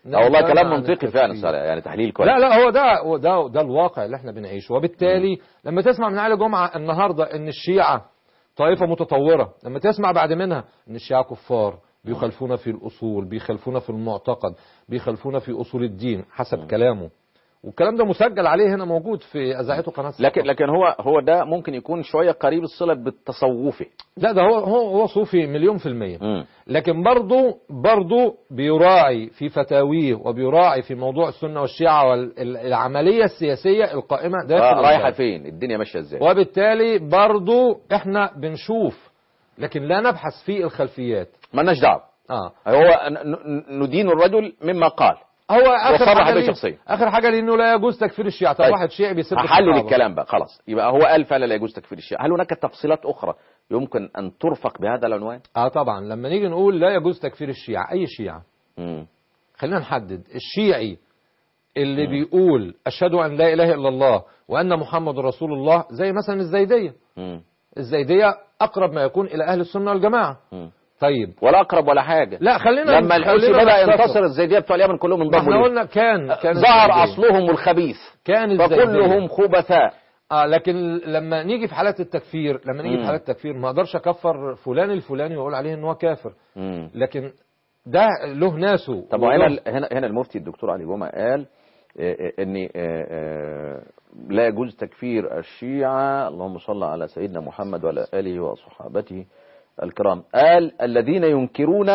والله كلام منطقي فعلا، يعني تحليل كويس. لا هو ده الواقع اللي احنا بنعيشه. وبالتالي لما تسمع من علي جمعة النهارده ان الشيعة طائفة متطورة، لما تسمع بعد منها ان الشيعة كفار بيخالفونا في الاصول، بيخالفونا في المعتقد، بيخالفونا في اصول الدين حسب كلامه، والكلام ده مسجل عليه هنا موجود في اذاعته قناه لكن هو ده ممكن يكون شويه قريب الصله بالتصوفي. لا ده هو صوفي 100%. لكن برضه بيراعي في فتاويه وبيراعي في موضوع السنه والشيعه والعمليه السياسيه القائمه داخل رايحه فين، الدنيا ماشيه ازاي. وبالتالي برضه احنا بنشوف لكن لا نبحث في الخلفيات، مالناش دعوه. هو ندين الرجل مما قال. هو اخر حاجه لانه لا يجوز تكفير الشيعة. طب واحد شيعي بيسب هحلل الكلام بقى خلاص، يبقى هو قال فعلا لا يجوز تكفير الشيعة. هل هناك تفصيلات اخرى يمكن ان ترفق بهذا العنوان؟ طبعا لما نيجي نقول لا يجوز تكفير الشيعة، اي شيعة؟ خلينا نحدد. الشيعي اللي بيقول اشهد ان لا اله الا الله وان محمد رسول الله، زي مثلا الزيدية. الزيدية اقرب ما يكون الى اهل السنة والجماعة. طيب ولا اقرب ولا حاجه. لا خلينا لما الحوثي بدا ينتصر الزيديه بتوع اليمن كلهم انضموا. احنا قلنا كان ظهر اصلهم الخبيث، كان فكلهم خبثاء. لكن لما نيجي في حالات التكفير، ما اقدرش اكفر فلان الفلاني واقول عليه ان هو كافر. لكن ده له ناسه. طب هنا المفتي الدكتور علي جمعة قال ان لا يجوز تكفير الشيعة، اللهم صل على سيدنا محمد وعلى اله وصحابته الكرام. قال الذين ينكرون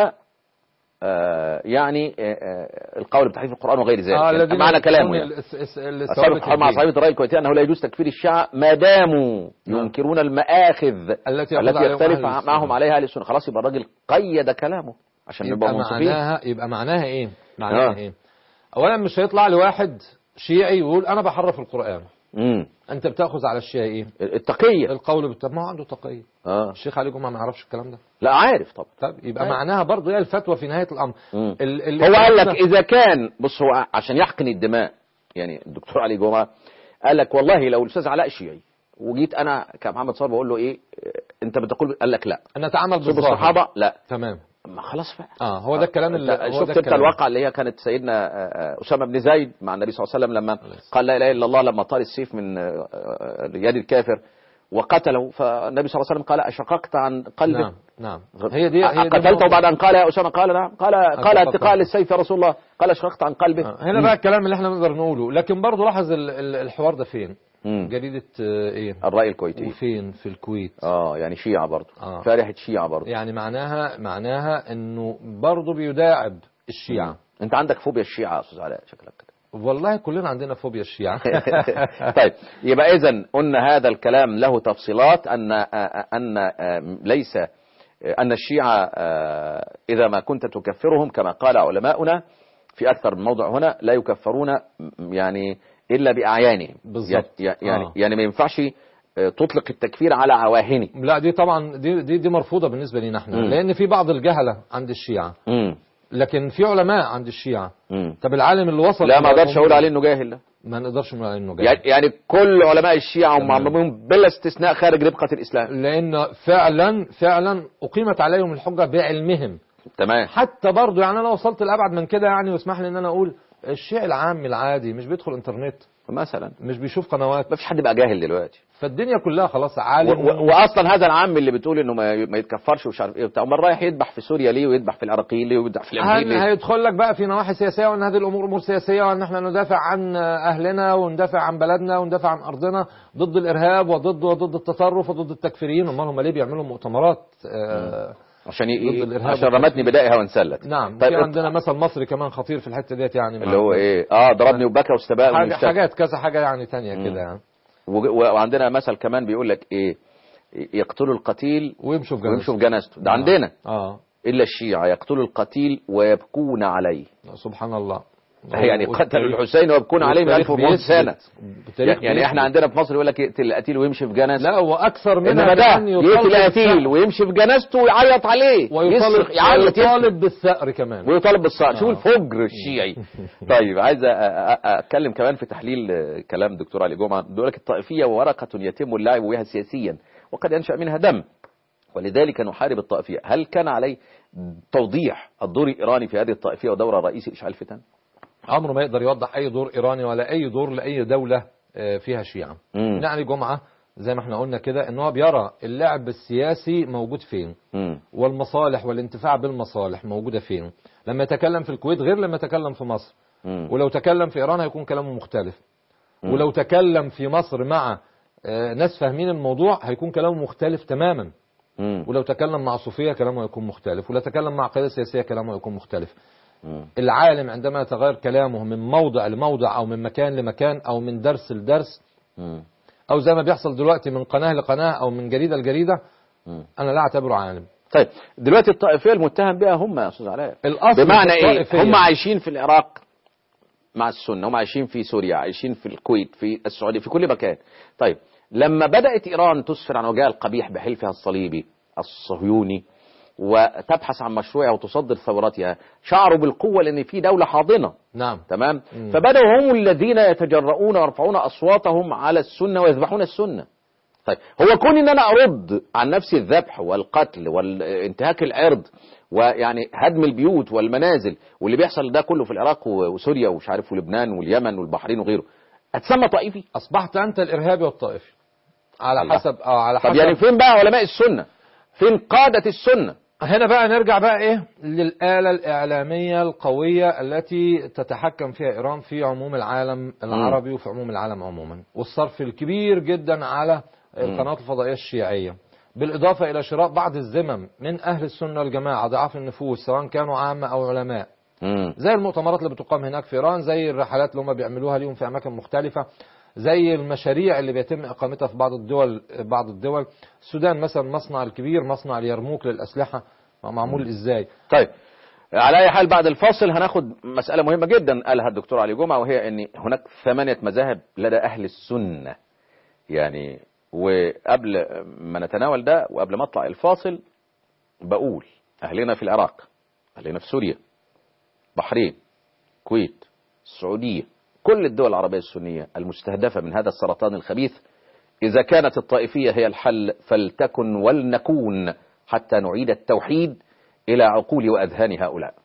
يعني القول بتحريف القرآن وغير ذلك. معنى كلامه يعني مع صحيفة الرأي الكويتية أنه لا يجوز تكفير الشيعة ما داموا ينكرون المآخذ التي يختلف معهم عليها أهل السنة. خلاص يبقى الراجل قيد كلامه عشان نبقى منصفين. يبقى معناها إيه؟ إيه؟ أولا مش هيطلع لي واحد شيعي يقول أنا بحرف القرآن. انت بتاخذ على الشيعة ايه؟ التقية. القول ما هو عنده تقية. الشيخ علي جمعة ما يعرفش الكلام ده. لا عارف طبعا. طب يبقى معناها برضه هي الفتوى في نهاية الامر. هو قال لك اذا كان بص، هو عشان يحقن الدماء يعني الدكتور علي جمعة قال لك والله لو الاستاذ علاء شيعي وجيت انا كمحمد صار بقول له ايه انت بتقول، قال لك لا انا اتعامل بالصحابة لا تمام. ما خلاص بقى. هو ده الكلام اللي شفت انت الواقعة اللي هي كانت سيدنا أسامة بن زيد مع النبي صلى الله عليه وسلم لما قال لا اله الا الله، لما طال السيف من يد الكافر وقتله، فالنبي صلى الله عليه وسلم قال اشققت عن قلبك؟ نعم هي دي قتلته بعد ان قال يا أسامة؟ قال نعم. قال اتقاء للسيف يا رسول الله. قال اشققت عن قلبك. هنا بقى الكلام اللي احنا نقدر نقوله. لكن برضه لاحظ الحوار ده فين؟ جريدة ايه؟ الرأي الكويتي. وفين؟ في الكويت. يعني شيعة برضه. فارحة شيعة برضه. يعني معناها انه برضه بيداعب الشيعة. انت عندك فوبيا الشيعة يا استاذ علاء شكلك كده. والله كلنا عندنا فوبيا الشيعة. طيب يبقى اذا قلنا هذا الكلام له تفصيلات، ان ليس ان الشيعة اذا ما كنت تكفرهم كما قال علماؤنا في اكثر من موضع هنا لا يكفرون يعني إلا بأعيانهم. بالظبط. يعني ما ينفعش تطلق التكفير على عواهنه. لا دي طبعا دي مرفوضة بالنسبة لنا احنا. لأن في بعض الجهلة عند الشيعة. لكن في علماء عند الشيعة. طب العالم اللي وصل لا ما اقدرش اقول عليه انه جاهل. لا ما نقدرش نقول عليه انه جاهل. يعني كل علماء الشيعة هم معممين بلا استثناء خارج ربقة الإسلام. لأن فعلا أقيمت عليهم الحجة بعلمهم. تمام. حتى برضو يعني أنا وصلت لأبعد من كده يعني، واسمح لي ان انا اقول الشيعي العام العادي مش بيدخل انترنت مثلا، مش بيشوف قنوات. ما فيش حد بقى جاهل دلوقتي، فالدنيا كلها خلاص عالم. واصلا هذا العام اللي بتقول انه ما يتكفرش ومش عارف ايه وبتاع، امال رايح يذبح في سوريا ليه ويذبح في العراقيين ليه ويذبح في الامريكيين ليه؟ هيدخل لك بقى في نواحي سياسيه، وان هذه الامور امور سياسيه، وان احنا ندافع عن اهلنا وندافع عن بلدنا وندافع عن ارضنا ضد الارهاب وضد التطرف وضد التكفيريين. امال هم ليه بيعملوا مؤتمرات عشان رمتني بدائها وانسلت. نعم. طيب في عندنا مثل مصري كمان خطير في الحته ديت يعني، اللي هو ايه ضربني وبكى واستباء حاجات كذا حاجه يعني تانية كده يعني. وعندنا مثل كمان بيقول لك ايه، يقتلوا القتيل ويمشوا في جنازته. ده عندنا الا الشيعة يقتلوا القتيل ويبكون عليه. سبحان الله. يعني قتلوا الحسين ويبكون عليه من 1400 سنة. يعني احنا عندنا في مصر يقول لك يقتل القتيل ويمشي في جنازته. لا واكثر منها، انما ده يقتل القتيل ويمشي في جنازته ويعيط عليه ويطالب بالثأر كمان. ويطالب بالثأر. شوف الفجر الشيعي. طيب عايز اتكلم كمان في تحليل كلام دكتور علي جمعة. بيقول لك الطائفية ورقة يتم اللعب بها سياسيا وقد ينشأ منها دم، ولذلك نحارب الطائفية. هل كان عليه توضيح الدور الإيراني في هذه الطائفية ودور الرئيس إشعال الفتن؟ عمره ما يقدر يوضح أي دور إيراني ولا أي دور لأي دولة فيها شيعة. علي جمعة زي ما احنا قلنا كده ان هو بيرى اللعب السياسي موجود فين، والمصالح والانتفاع بالمصالح موجودة فين. لما يتكلم في الكويت غير لما يتكلم في مصر، ولو تكلم في إيران هيكون كلامه مختلف، ولو تكلم في مصر مع ناس فاهمين الموضوع هيكون كلامه مختلف تماما، ولو تكلم مع صوفية كلامه هيكون مختلف، ولو تكلم مع قيادة سياسية كلامه هيكون مختلف. العالم عندما يتغير كلامه من موضع لموضع أو من مكان لمكان أو من درس لدرس أو زي ما بيحصل دلوقتي من قناة لقناة أو من جريدة لجريدة، أنا لا أعتبره عالم. طيب دلوقتي الطائفية المتهم بها هم يا أستاذ علاء، الأصل بمعنى إيه؟ هم عايشين في العراق مع السنة، هم عايشين في سوريا، عايشين في الكويت، في السعودية، في كل مكان. طيب لما بدأت إيران تسفر عن وجهها القبيح بحلفها الصليبي الصهيوني وتبحث عن مشروعها وتصدر ثوراتها، شعروا بالقوة لأن في دولة حاضنة. نعم تمام. فبدأوا هم الذين يتجرؤون ويرفعون أصواتهم على السنة ويذبحون السنة. طيب هو كون ان انا ارد عن نفسي الذبح والقتل والانتهاك العرض ويعني هدم البيوت والمنازل واللي بيحصل ده كله في العراق وسوريا ومش عارف ولبنان واليمن والبحرين وغيره، اتسمى طائفي؟ اصبحت انت الارهابي والطائفي على حسب على حسب. طب يعني فين بقى علماء السنة؟ فين قادة السنة؟ هنا بقى نرجع بقى ايه للآلة الإعلامية القوية التي تتحكم فيها إيران في عموم العالم العربي وفي عموم العالم عموما، والصرف الكبير جدا على القنوات الفضائية الشيعية، بالإضافة إلى شراء بعض الذمم من أهل السنة والجماعة ضعاف النفوس سواء كانوا عامة أو علماء، زي المؤتمرات اللي بتقام هناك في إيران، زي الرحلات اللي هم بيعملوها اليوم في أماكن مختلفة، زي المشاريع اللي بيتم إقامتها في بعض الدول. السودان مثلا مصنع الكبير، مصنع اليرموك للأسلحة، معمول إزاي؟ طيب على أي حال بعد الفاصل هناخد مسألة مهمة جدا قالها الدكتور علي جمعة، وهي أن هناك 8 مذاهب لدى أهل السنة. يعني وقبل ما نتناول ده وقبل ما اطلع الفاصل بقول أهلنا في العراق، أهلنا في سوريا، بحرين، كويت، السعودية، كل الدول العربية السنية المستهدفة من هذا السرطان الخبيث، إذا كانت الطائفية هي الحل فلتكن ولنكون حتى نعيد التوحيد إلى عقول وأذهان هؤلاء.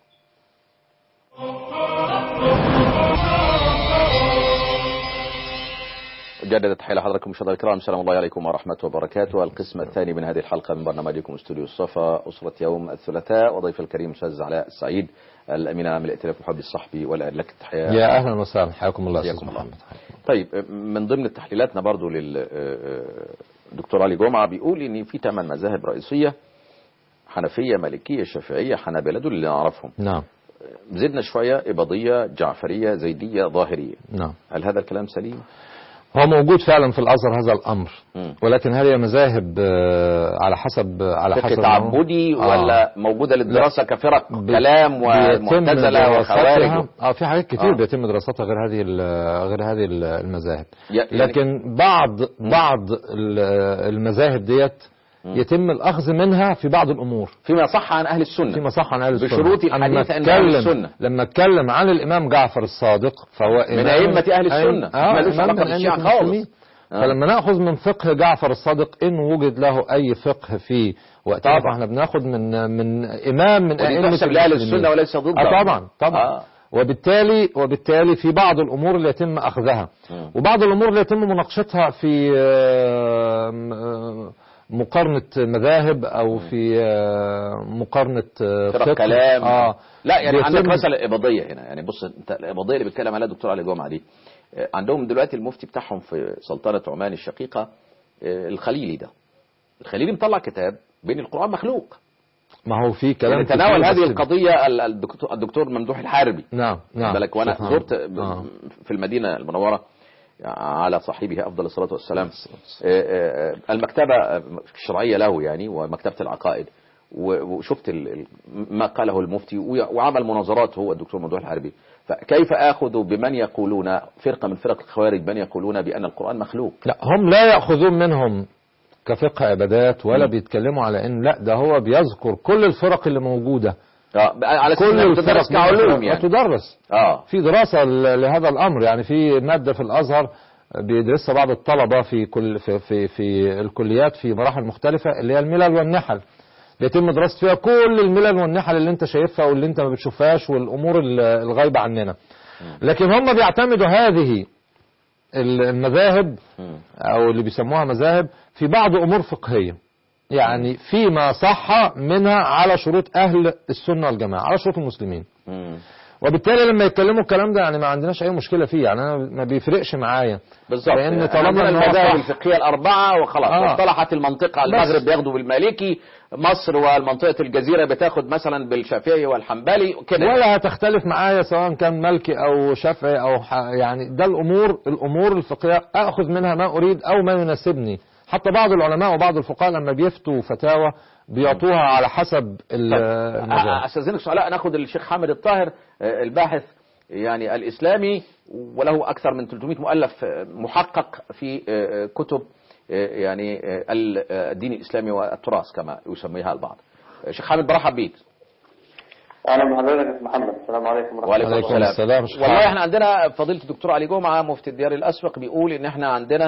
جددت تحية لحضراتكم مشاهدينا الكرام، السلام الله عليكم ورحمة وبركاته. القسم الثاني من هذه الحلقة من برنامجكم استوديو الصفا، أسرة يوم الثلاثاء، وضيف الكريم أستاذ علاء السعيد الأمين العام للائتلاف الحب الصحفي والآن لك التحية. يا أهلا وسهلا، حياكم الله أستاذ محمد. طيب من ضمن تحليلاتنا برضو للدكتور علي جمعة بيقول إن في 8 مذاهب رئيسية: حنفية، مالكية، شافعية، حنابلة، دول اللي نعرفهم. نعم. زدنا شوية إباضية، جعفرية، زيدية، ظاهرية. نعم. هل هذا الكلام سليم؟ هو موجود فعلا في الأزهر هذا الأمر، ولكن هل هي مذاهب على حسب تعبدي ولا موجودة للدراسة كفرق كلام ومعتزلة وخوارج؟ في حاجات كتير بيتم دراستها غير هذه المذاهب، لكن بعض المذاهب ديت يتم الأخذ منها في بعض الأمور فيما صح عن أهل السنة، بشروط الحديث عن أهل السنة. لما اتكلم عن الإمام جعفر الصادق فهو من أئمة أهل السنة، مالوش علاقة بالشيعة خالص. فلما نأخذ من فقه جعفر الصادق إن وجد له أي فقه في وقتها، فاحنا بناخذ من إمام من أئمة أهل السنة وليس ضدها. طبعا. وبالتالي في بعض الأمور اللي يتم أخذها، وبعض الأمور اللي يتم مناقشتها في مقارنة مذاهب أو في مقارنة فقه كلام. لا يعني عندك مثلا إباضية هنا، يعني بص انت الإباضية اللي بيتكلم عليها الدكتور علي جمعة دي، عندهم دلوقتي المفتي بتاعهم في سلطنة عمان الشقيقة الخليلي ده، الخليلي مطلع كتاب بين القرآن مخلوق. ما هو في كلام تناول هذه القضية الدكتور ممدوح الحاربي. نعم. بالك وانا زرت في المدينة المنورة على صاحبها أفضل الصلاة والسلام المكتبة الشرعية له يعني، ومكتبة العقائد، وشفت ما قاله المفتي، وعمل مناظرات هو الدكتور ممدوح الحاربي. فكيف آخذ بمن يقولون فرقة من فرق الخوارج من يقولون بأن القرآن مخلوق؟ لا، هم لا يأخذون منهم كفقه عبادات ولا بيتكلموا على ان لا، ده هو بيذكر كل الفرق اللي موجودة على كل الفرق كعلوم يعني تدرس. في دراسة لهذا الأمر، يعني في مادة في الأزهر بيدرسها بعض الطلبة في الكليات في مراحل مختلفة، اللي هي الملل والنحل. بيتم دراسة فيها كل الملل والنحل اللي انت شايفها واللي انت ما بتشوفهاش والامور الغايبة عننا. لكن هم بيعتمدوا هذه المذاهب او اللي بيسموها مذاهب في بعض امور فقهية، يعني فيما صح منها على شروط اهل السنة والجماعة، على شروط المسلمين. وبالتالي لما يتكلموا الكلام ده يعني ما عندناش اي مشكلة فيه، يعني انا ما بيفرقش معايا بالظبط، لان طالما المذاهب الفقهية الأربعة وخلاص اصطلحت المنطقة. المغرب بياخدوا بالمالكي، مصر والمنطقة الجزيرة بتاخد مثلا بالشافعي والحنبلي كده، ولا هتختلف معايا سواء كان مالكي او شافعي او يعني ده الامور الفقهية اخذ منها ما اريد او ما يناسبني. حتى بعض العلماء وبعض الفقهاء لما بيفتوا فتاوى بيعطوها على حسب المذاهب. استاذنك سؤال، ناخد الشيخ حامد الطاهر الباحث يعني الإسلامي، وله أكثر من 300 مؤلف محقق في كتب يعني الدين الإسلامي والتراث كما يسميها البعض. شيخ حامد برحب بيك. اهلا بحضرتك يا محمد. السلام عليكم ورحمه الله. وعليكم السلام. والله احنا عندنا فضيلة الدكتور علي جمعة مفتي الديار الأسبق بيقول ان احنا عندنا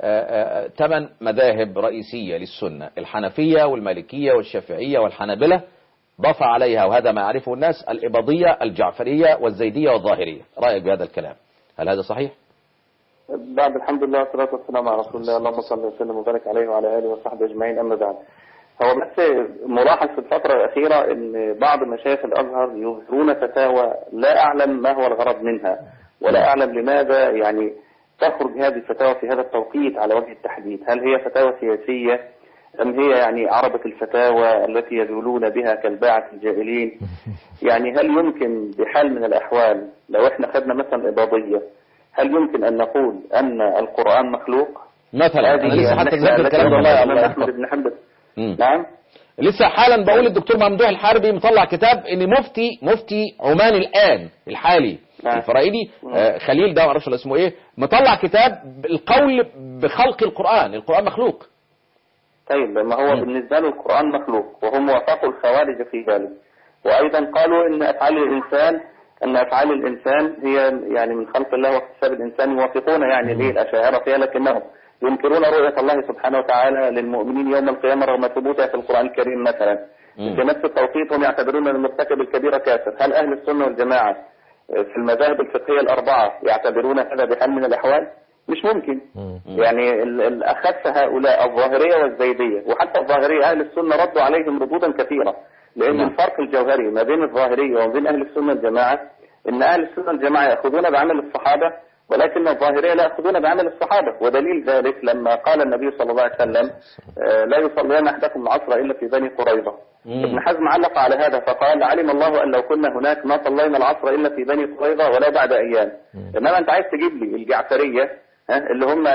8 مذاهب رئيسية للسنة: الحنفية والمالكية والشافعية والحنابلة، ضاف عليها وهذا ما يعرفه الناس الإباضية الجعفرية والزيدية والظاهرية. رأيك بهذا الكلام، هل هذا صحيح؟ بعد الحمد لله والصلاة والسلام على رسول الله، اللهم صل وسلم وبارك عليه وعلى آله وصحبه أجمعين. أما بعد، هو بس ملاحظ في الفترة الأخيرة أن بعض مشايخ الأزهر يظهرون فتاوى لا أعلم ما هو الغرض منها، ولا أعلم لماذا يعني تخرج هذه الفتاوى في هذا التوقيت على وجه التحديد. هل هي فتاوى سياسية أم هي يعني عربة الفتاوى التي يذولون بها كالباعة الجاهلين؟ يعني هل يمكن بحال من الأحوال لو احنا خدنا مثلا إباضية، هل يمكن أن نقول أن القرآن مخلوق؟ مثلا أنا لسه حتى ذكر الكلام ده والله يا الله أحمد بن حنبل. نعم، لسه حالا بقول الدكتور ممدوح الحربي مطلع كتاب ان مفتي عمان الآن الحالي الفرائدي خليل ده ما اعرفش اسمه ايه، مطلع كتاب القول بخلق القرآن مخلوق. طيب ما هو بالنسبة له القرآن مخلوق، وهم وافقوا الخوارج في ذلك، وأيضا قالوا أن أفعال الإنسان هي يعني من خلق الله واكتساب الإنسان، يوافقون يعني ليه الأشاعرة فيها، لكنهم ينكرون رؤية الله سبحانه وتعالى للمؤمنين يوم القيامة رغم ثبوتها في القرآن الكريم مثلا. في نفس التوقيت هم يعتبرون أن المرتكب الكبيرة كافر. هل أهل السنة والجماعة في المذاهب الفقهية الأربعة يعتبرون هذا بحال من الأحوال؟ مش ممكن. يعني الأخف هؤلاء الظاهرية والزيدية، وحتى الظاهرية أهل السنة ردوا عليهم ردودا كثيرة، لأن الفرق الجوهري ما بين الظاهرية وما بين أهل السنة والجماعة إن أهل السنة والجماعة يأخذون بعمل الصحابة، ولكن الظاهرية لا يأخذون بعمل الصحابة. ودليل ذلك لما قال النبي صلى الله عليه وسلم لا يصلين أحدكم العصر إلا في بني قريظة. ابن حزم علق على هذا فقال علم الله أن لو كنا هناك ما صلينا العصر إلا في بني قريظة ولا بعد أيام. إنما أنت عايز تجيب لي الجعفرية اللي هم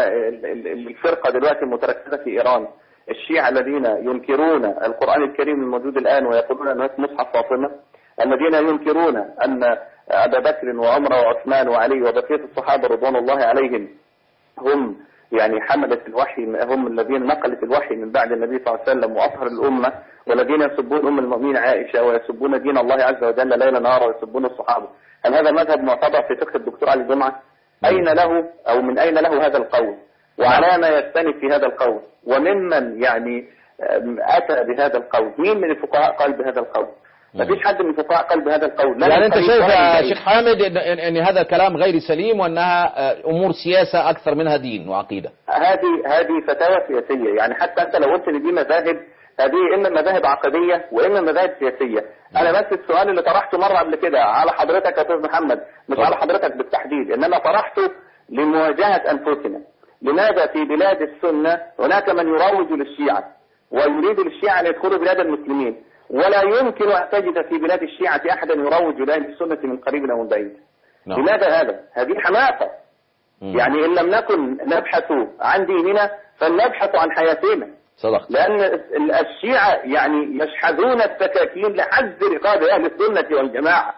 الفرقة دلوقتي المتركزة في إيران، الشيعة الذين ينكرون القرآن الكريم الموجود الآن ويقولون أنه مصحف فاطمة، الذين ينكرون أن أبا بكر وعمر وعثمان وعلي وبقية الصحابة رضوان الله عليهم هم يعني حملة الوحي، هم الذين نقلت الوحي من بعد النبي صلى الله عليه وسلم وأطهر الأمة، والذين يسبون أم المؤمنين عائشة ويسبون دين الله عز وجل ليلا نهارا ويسبون الصحابة. هل هذا مذهب معتبر في فقه الدكتور علي جمعة؟ أين له أو من أين له هذا القول؟ وعلى ما يستند في هذا القول؟ وممن يعني أتى بهذا القول؟ مين من الفقهاء قال بهذا القول؟ ما فيش حد من الفقهاء قال بهذا القول. يعني أنت شايف يا شيخ حامد إن هذا الكلام غير سليم وأنها أمور سياسة أكثر منها دين وعقيدة؟ هذه فتاوى سياسية. يعني حتى أنت لو قلت إن دي مذاهب، هذه إما مذاهب عقدية وإما مذاهب سياسية. أنا بس السؤال اللي طرحته مرة قبل كده على حضرتك يا أستاذ محمد، مش على حضرتك بالتحديد، إنما طرحته لمواجهة أنفسنا. لماذا في بلاد السنة هناك من يروج للشيعة ويريد للشيعة أن يدخلوا بلاد المسلمين، ولا يمكن أن تجد في بلاد الشيعة أحدا يروج لأهل السنة من قريب أو من بعيد؟ لماذا هذا؟ هذه حماقة. يعني إن لم نكن نبحث عن ديننا فلنبحث عن حياتنا. صدقت. لأن الشيعة يعني يشحذون السكاكين لحد رقاب أهل السنة والجماعة.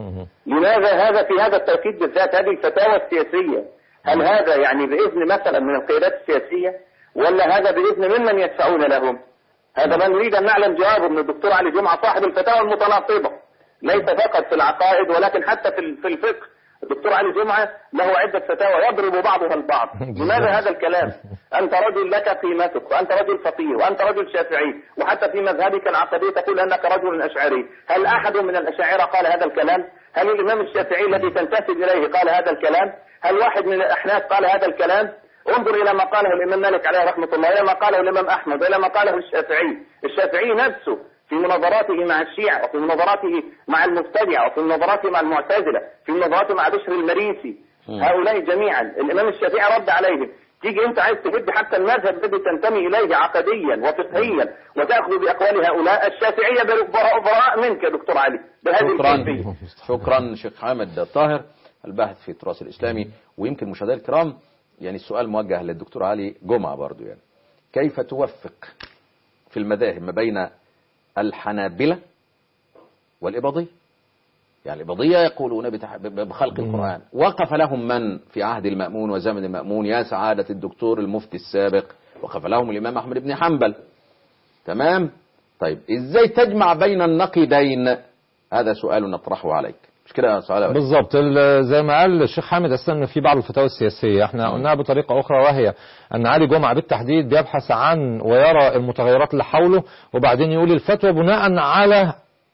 لماذا هذا في هذا التوقيت بالذات؟ هذه الفتاوى السياسية، هل هذا يعني بإذن مثلا من القيادات السياسية، ولا هذا بإذن ممن يدفعون لهم؟ هذا ما نريد أن نعلم جوابه من الدكتور علي جمعة صاحب الفتاوى المتناقضة، ليس فقط في العقائد ولكن حتى في الفقه الدكتور علي جمعة له عدة فتاوى يضرب بعضها البعض. لماذا هذا الكلام؟ أنت رجل لك قيمتك، وأنت رجل فقيه، وأنت رجل شافعي، وحتى في مذهبك العقدي تقول أنك رجل أشعري. هل أحد من الأشاعرة قال هذا الكلام؟ هل الإمام الشافعي الذي تنتسب إليه قال هذا الكلام؟ هل واحد من الأحناف قال هذا الكلام؟ انظر إلى ما قاله الإمام مالك عليه رحمة الله، إلى ما قاله الإمام أحمد، إلى ما قاله الشافعي نفسه في مناظراته مع الشيعة، وفي مناظراته مع المبتدعة، وفي مناظراته مع المعتزلة، في مناظراته مع بشر المريسي. هؤلاء جميعا الإمام الشافعي رد عليهم. تيجي أنت عايز تهد حتى المذهب الذي تنتمي إليه عقديا وفقهيا وتأخذ بأقوال هؤلاء. الشافعية براء منك يا دكتور علي بهذه الكيفية. شكرا شيخ حامد الطاهر الباحث في التراث الإسلامي. ويمكن مشاهدينا الكرام يعني السؤال موجه للدكتور علي جمعة برضو، يعني كيف توفق في المذاهب ما بين الحنابلة والإباضية؟ يعني الإباضية يقولون بخلق القرآن، وقف لهم من في عهد المأمون وزمن المأمون يا سعادة الدكتور المفتي السابق، وقف لهم الإمام أحمد بن حنبل. تمام؟ طيب إزاي تجمع بين النقيضين؟ هذا سؤال نطرحه عليك، مش كده سؤال؟ بالضبط زي ما قال الشيخ حامد أن في بعض الفتاوى السياسية احنا قلناها بطريقة أخرى، وهي أن علي جمعة بالتحديد بيبحث عن ويرى المتغيرات اللي حوله وبعدين يقول الفتوى بناء على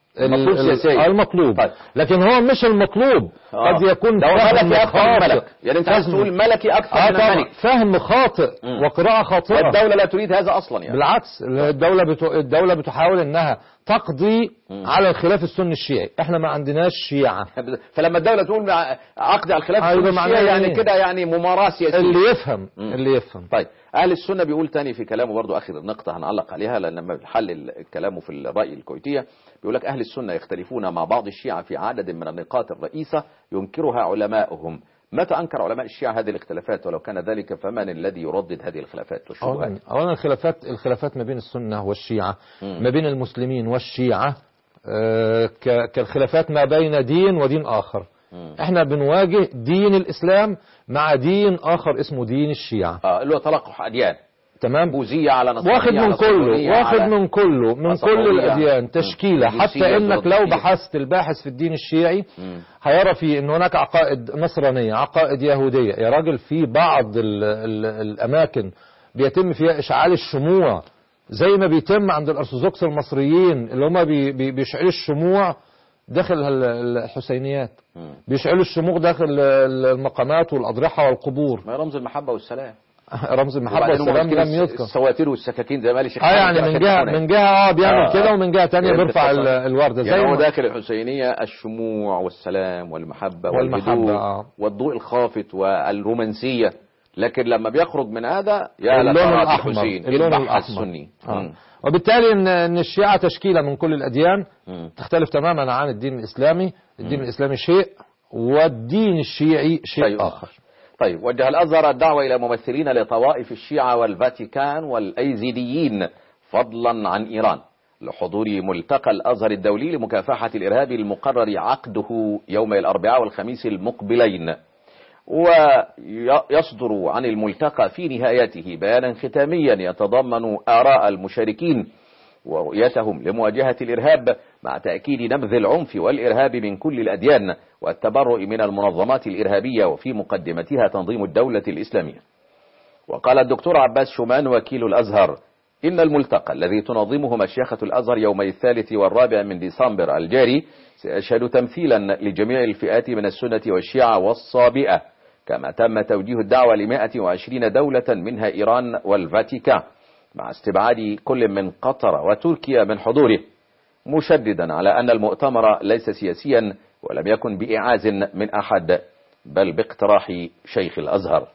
المطلوب. طيب. لكن هو مش المطلوب، قد يكون ملكي أكثر من ملك، يعني أنت عايز تقول ملكي أكثر من الملك، فهم خاطئ وقراءة خاطئة. والدولة لا تريد هذا أصلا يعني. بالعكس الدولة بتحاول أنها تقضي على الخلاف السني الشيعي. احنا ما عندناش شيعة، فلما الدولة تقول عقد على الخلاف السني الشيعي يعني كده يعني ممارسة سياسية. اللي يفهم. طيب أهل السنة بيقول تاني في كلامه برضو آخر نقطة هنعلق عليها لأن حل كلامه في الرأي الكويتية، بيقول لك أهل السنة يختلفون مع بعض الشيعة في عدد من النقاط الرئيسة ينكرها علماؤهم. متى أنكر علماء الشيعة هذه الاختلافات؟ ولو كان ذلك فمن الذي يردد هذه الخلافات والشبهات؟ أولا الخلافات ما بين السنة والشيعة، ما بين المسلمين والشيعة كالخلافات ما بين دين ودين آخر. احنا بنواجه دين الإسلام مع دين آخر اسمه دين الشيعة، اللي هو تلقح أديان. تمام، بوذية على نصرانية، واخد من كل الأديان تشكيلة. حتى انك لو بحثت الباحث في الدين الشيعي هيرى فيه ان هناك عقائد نصرانية، عقائد يهودية. يا راجل في بعض الاماكن بيتم فيها اشعال الشموع زي ما بيتم عند الارثوذكس المصريين اللي هم بيشعلوا الشموع داخل الحسينيات، بيشعلوا الشموع داخل المقامات والأضرحة والقبور. ما رمز المحبة والسلام. رمز المحبة والسلام لم يذكر. السواتير والسكاكين زي ما قال الشيخ. يعني من جهة بيعمل كده، ومن جهة تانية بيرفع الوردة زي يعني هو داخل الحسينية الشموع والسلام والمحبة والهدوء والضوء الخافت والرومانسية. لكن لما بيخرج من هذا يا اللون الأحمر، اللون السني. وبالتالي ان الشيعة تشكيلة من كل الأديان تختلف تماما عن الدين الإسلامي. الدين الإسلامي شيء والدين الشيعي شيء آخر. طيب وجه الأزهر الدعوة إلى ممثلين لطوائف الشيعة والفاتيكان والأيزيديين فضلا عن إيران لحضور ملتقى الأزهر الدولي لمكافحة الإرهاب المقرر عقده يوم الأربعاء والخميس المقبلين. ويصدر عن الملتقى في نهايته بيانا ختاميا يتضمن آراء المشاركين ورؤيتهم لمواجهة الإرهاب مع تأكيد نبذ العنف والإرهاب من كل الأديان والتبرؤ من المنظمات الإرهابية وفي مقدمتها تنظيم الدولة الإسلامية. وقال الدكتور عباس شومان وكيل الأزهر إن الملتقى الذي تنظمه مشيخة الأزهر يومي 3 و4 من ديسمبر الجاري سيشهد تمثيلا لجميع الفئات من السنة والشيعة والصابئة، كما تم توجيه الدعوة ل120 دولة منها إيران والفاتيكان، مع استبعاد كل من قطر وتركيا من حضوره، مشددا على أن المؤتمر ليس سياسيا ولم يكن بإعاز من أحد بل باقتراح شيخ الأزهر.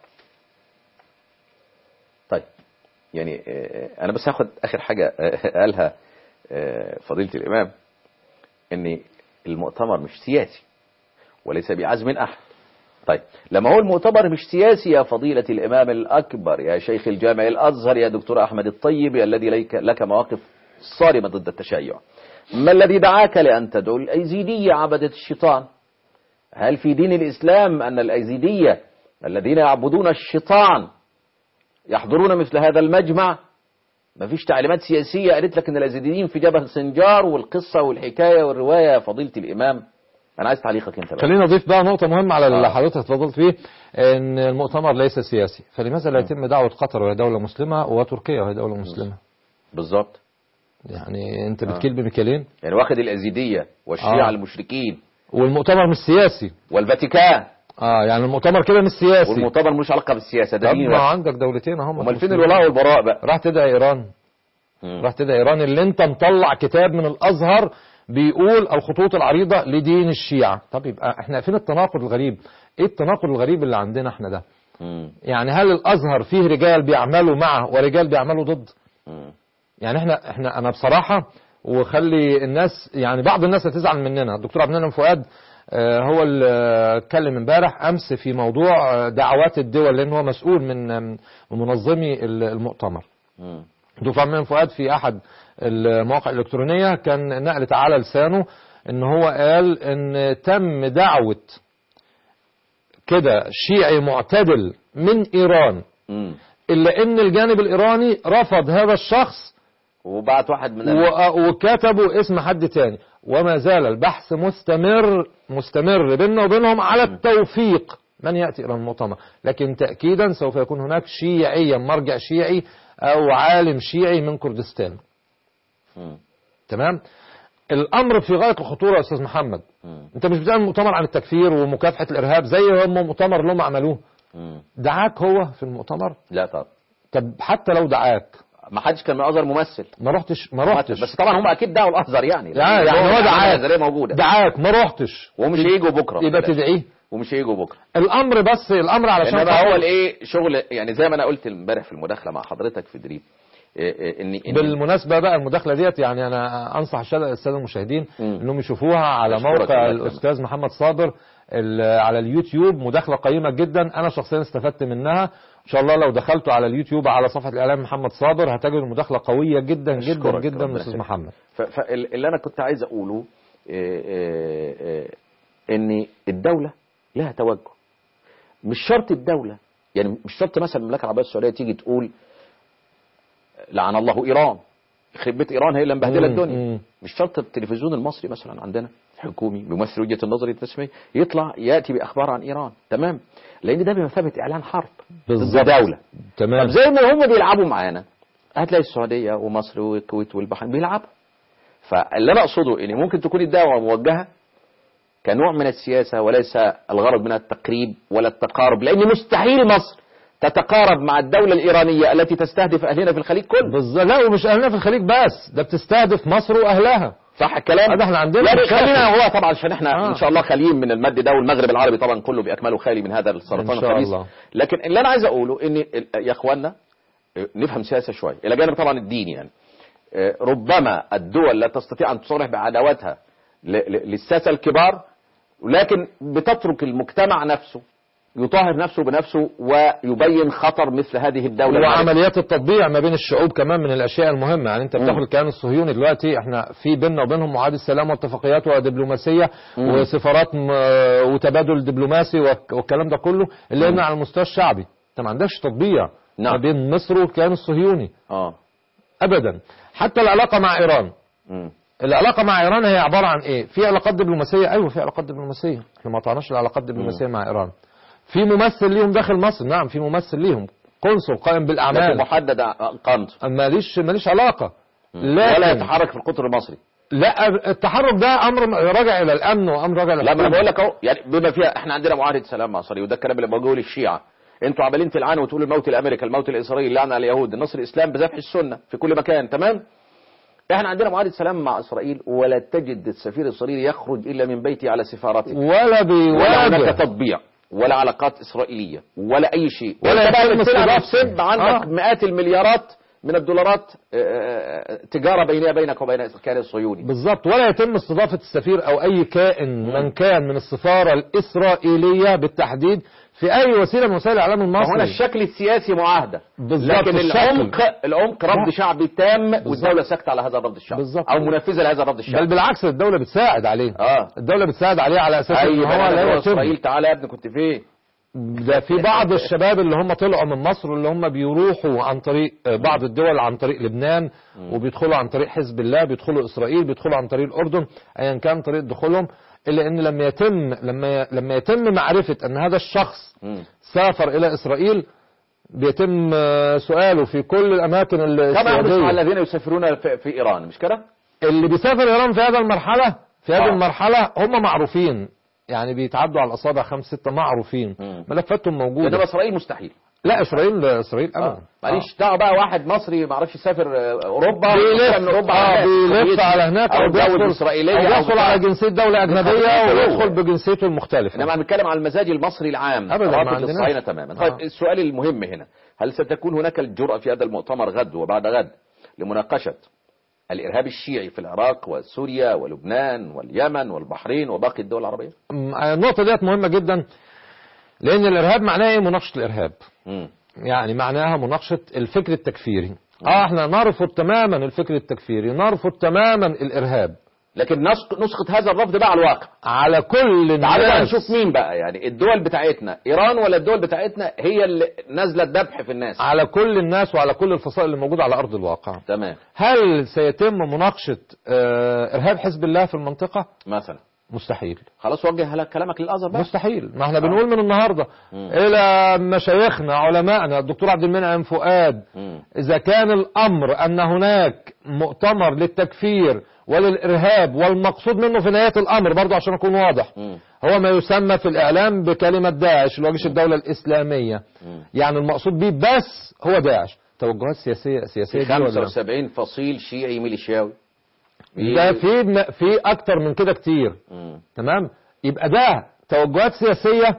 طيب يعني أنا بس هاخد آخر حاجة قالها فضيلة الإمام، أن المؤتمر مش سياسي وليس بإعاز من أحد. طيب لما هو المؤتمر مش سياسي يا فضيلة الإمام الأكبر يا شيخ الجامع الأزهر يا دكتور أحمد الطيب الذي لك مواقف صارمة ضد التشيع، ما الذي دعاك لأن تدعو الأيزيدية عبدة الشيطان؟ هل في دين الإسلام أن الأيزيدية الذين يعبدون الشيطان يحضرون مثل هذا المجمع؟ ما فيش تعليمات سياسية قالت لك أن الأيزيديين في جبل سنجار والقصة والحكاية والرواية يا فضيلة الإمام؟ انا عايز تعليقك انت بقى. خلينا نضيف بقى نقطة مهمة على اللي حضرتك اتفضلت فيه، ان المؤتمر ليس سياسي، فلماذا لا يتم دعوة قطر وهي دولة مسلمة وتركيا وهي دولة مسلمة؟ بالظبط. يعني انت بتكيل بمكيالين، يعني واخد الازيدية والشيعة المشركين، والمؤتمر مش سياسي، والفاتيكان. يعني المؤتمر كده مش سياسي، والمؤتمر مش علاقة بالسياسة، ده طب دين. ما عندك دولتين اهم. امال فين الولاء والبراء بقى؟ راح تدعي ايران، راح تدعي ايران اللي انت مطلع كتاب من الازهر بيقول الخطوط العريضة لدين الشيعة. طب يبقى احنا فين التناقض الغريب؟ ايه التناقض الغريب اللي عندنا احنا ده؟ يعني هل الازهر فيه رجال بيعملوا معه ورجال بيعملوا ضد؟ يعني احنا انا بصراحة، وخلي الناس يعني بعض الناس هتزعل مننا، الدكتور عبد المنعم فؤاد هو اللي اتكلم امبارح امس في موضوع دعوات الدول، لان هو مسؤول من منظمي المؤتمر. دكتور عبد المنعم فؤاد في احد المواقع الالكترونيه كان نقلت على لسانه ان هو قال ان تم دعوه كده شيعي معتدل من ايران، الا ان الجانب الايراني رفض هذا الشخص وبعت واحد من وكتبوا اسم حد تاني، وما زال البحث مستمر بيننا وبينهم على التوفيق من يأتي إلى المؤتمر، لكن تأكيدا سوف يكون هناك شيعيا مرجع شيعي أو عالم شيعي من كردستان. تمام. الأمر في غاية الخطورة يا أستاذ محمد. أنت مش بتعمل مؤتمر عن التكفير ومكافحة الإرهاب زي هم مؤتمر اللي هم عملوه. دعاك هو في المؤتمر؟ لا طبعا. طب حتى لو دعاك ما حدش كان من الازهر ممثل. ما رحتش بس طبعا هم اكيد دعوا الازهر يعني هو دعاك ما رحتش ومش هيجوا بكره، يبقى تدعيه ومش هيجوا بكره. الامر علشان انما هو الايه شغل، يعني زي ما انا قلت امبارح في المداخله مع حضرتك في دريب. بالمناسبه بقى المداخله ديت، يعني انا انصح الساده المشاهدين انهم يشوفوها على موقع الاستاذ محمد صابر على اليوتيوب، مداخله قيمه جدا، انا شخصيا استفدت منها. ان شاء الله لو دخلتوا على اليوتيوب على صفحه الاعلام محمد صابر هتجدوا المداخله قويه جدا جدا جدا من الاستاذ محمد. فاللي انا كنت عايز اقوله ان الدوله لها توجه، مش شرط الدوله، يعني مش شرط مثلا المملكه العربيه السعوديه تيجي تقول لعن الله ايران، يخرب بيت ايران هي اللي مبهدله الدنيا. مش شرط التلفزيون المصري مثلا عندنا الحكومي بيمثل وجهه النظر الرسميه يطلع ياتي باخبار عن ايران، تمام، لان ده بمثابه اعلان حرب ضد دوله. تمام. طب زي ما هم بيلعبوا معانا هتلاقي السعوديه ومصر والكويت والبحرين بيلعبوا. فاللي انا اقصده ان ممكن تكون الدعوه موجهه كنوع من السياسه وليس الغرض منها التقريب ولا التقارب، لان مستحيل مصر تتقارب مع الدولة الإيرانية التي تستهدف أهلنا في الخليج كله. بالظبط. لا ومش أهلنا في الخليج بس، ده بتستهدف مصر وأهلها. صح الكلام؟ ده احنا عندنا يعني خلينا هو طبعا عشان احنا إن شاء الله خاليين من المد ده، والمغرب العربي طبعا كله بأكمله خالي من هذا السرطان الخبيث. لكن اللي أنا عايز أقوله إن يا إخواننا نفهم سياسة شوية إلى جانب طبعا الدين. يعني ربما الدول لا تستطيع أن تصرح بعداوتها للساسة الكبار، ولكن بتترك المجتمع نفسه يطهر نفسه بنفسه ويبين خطر مثل هذه الدولة. وعمليات التطبيع ما بين الشعوب كمان من الأشياء المهمة. يعني أنت بتاخد الكيان الصهيوني دلوقتي، احنا في بيننا وبينهم معاهدة سلام واتفاقيات ودبلوماسية وسفارات وتبادل دبلوماسي والكلام ده كله، اللي قلنا على المستوى الشعبي. انت ما عندكش تطبيع ما بين مصر والكيان الصهيوني أبدا. حتى العلاقة مع إيران، العلاقة مع إيران هي عبارة عن إيه؟ في علاقات دبلوماسية، أيوة في علاقات دبلوماسية، احنا ما قطعناش العلاقات الدبلوماسية مع إيران. في ممثل ليهم داخل مصر، نعم في ممثل ليهم، قنصل قائم بالأعمال، محدد قامته، ماليش علاقة، ولا يتحرك في القطر المصري. لا التحرك ده أمر راجع إلى الأمن وأمر راجع إلى لا ما أنا بقول لك أهو، يعني بما فيها إحنا عندنا معاهدة سلام مع إسرائيل، وده الكلام اللي بقوله للشيعة. أنتوا عمالين تلعنوا وتقولوا الموت الأمريكا، الموت الإسرائيلي، اللعنة على اليهود، النصر الإسلام بذبح السنة في كل مكان، تمام؟ احنا عندنا معاهدة سلام مع اسرائيل، ولا تجد السفير الاسرائيلي يخرج الا من بيته على سفارته، ولا هناك تطبيع ولا علاقات اسرائيليه ولا اي شيء، ولا سب عندك مئات المليارات من الدولارات تجاره بينك وبين الكيان الصهيوني. بالظبط. ولا يتم استضافه السفير او اي كائن من كان من السفاره الاسرائيليه بالتحديد في اي وسيله من وسائل الاعلام المصري. هنا الشكل السياسي معاهده، لكن العمق رفض شعبي تام، والدوله ساكته على هذا الرفض الشعبي او منفذه لهذا الرفض الشعبي. بل بالعكس الدوله بتساعد عليه. الدوله بتساعد عليه على اساس ان هو لا يتم. اسرائيل تعالى يا ابني كنت فين؟ ده في بعض الشباب اللي هم طلعوا من مصر اللي هم بيروحوا عن طريق بعض الدول، عن طريق لبنان، وبيدخلوا عن طريق حزب الله، بيدخلوا اسرائيل، بيدخلوا عن طريق الاردن، ايا كان طريق دخولهم. إلا أن لما يتم معرفة أن هذا الشخص سافر إلى إسرائيل بيتم سؤاله في كل الأماكن السعودية. كما يحدث مع الذين يسافرون في إيران، مش كده؟ اللي بيسافر إيران في هذه المرحلة هم معروفين، يعني بيتعدوا على الأصابع 5-6 معروفين، ملفاتهم موجودة. إنما إسرائيل مستحيل. لا إسرائيل أبدا. معلش دعوة بقى واحد مصري ما عرفش يسافر أوروبا، بيلف من أوروبا بيلف على هناك أو بيحصل على جنسية دولة أجنبية ويدخل بجنسيته المختلفة. إنما بنتكلم عن المزاج المصري العام رافض للصهاينة تماما. طيب السؤال المهم هنا، هل ستكون هناك الجرأة في هذا المؤتمر غد وبعد غد لمناقشة الإرهاب الشيعي في العراق وسوريا ولبنان واليمن والبحرين وباقي الدول العربية؟ النقطة ديت مهمة جدا، لأن الإرهاب معناه إيه؟ مناقشة الإرهاب. يعني معناها مناقشة الفكر التكفيري. احنا نرفض تماما الفكر التكفيري، نرفض تماما الإرهاب، لكن نسقط هذا الرفض بقى على الواقع، على كل الناس. تعالوا نشوف مين بقى، يعني الدول بتاعتنا إيران ولا الدول بتاعتنا هي اللي نازلة الذبح في الناس؟ على كل الناس وعلى كل الفصائل اللي موجودة على أرض الواقع. تمام. هل سيتم مناقشة إرهاب حزب الله في المنطقة؟ مثلا مستحيل. خلاص وجه لك كلامك للأزهر بقى. مستحيل. ما احنا بنقول من النهاردة إلى مشايخنا علمائنا الدكتور عبد المنعم فؤاد، إذا كان الأمر أن هناك مؤتمر للتكفير وللإرهاب والمقصود منه في نهاية الأمر برضو عشان أكون واضح هو ما يسمى في الإعلام بكلمة داعش اللي هو جيش الدولة الإسلامية، يعني المقصود به بس هو داعش. توجهات سياسية 75 فصيل شيعي ميليشياوي، ده في أكتر من كده كتير. تمام. يبقى ده توجهات سياسية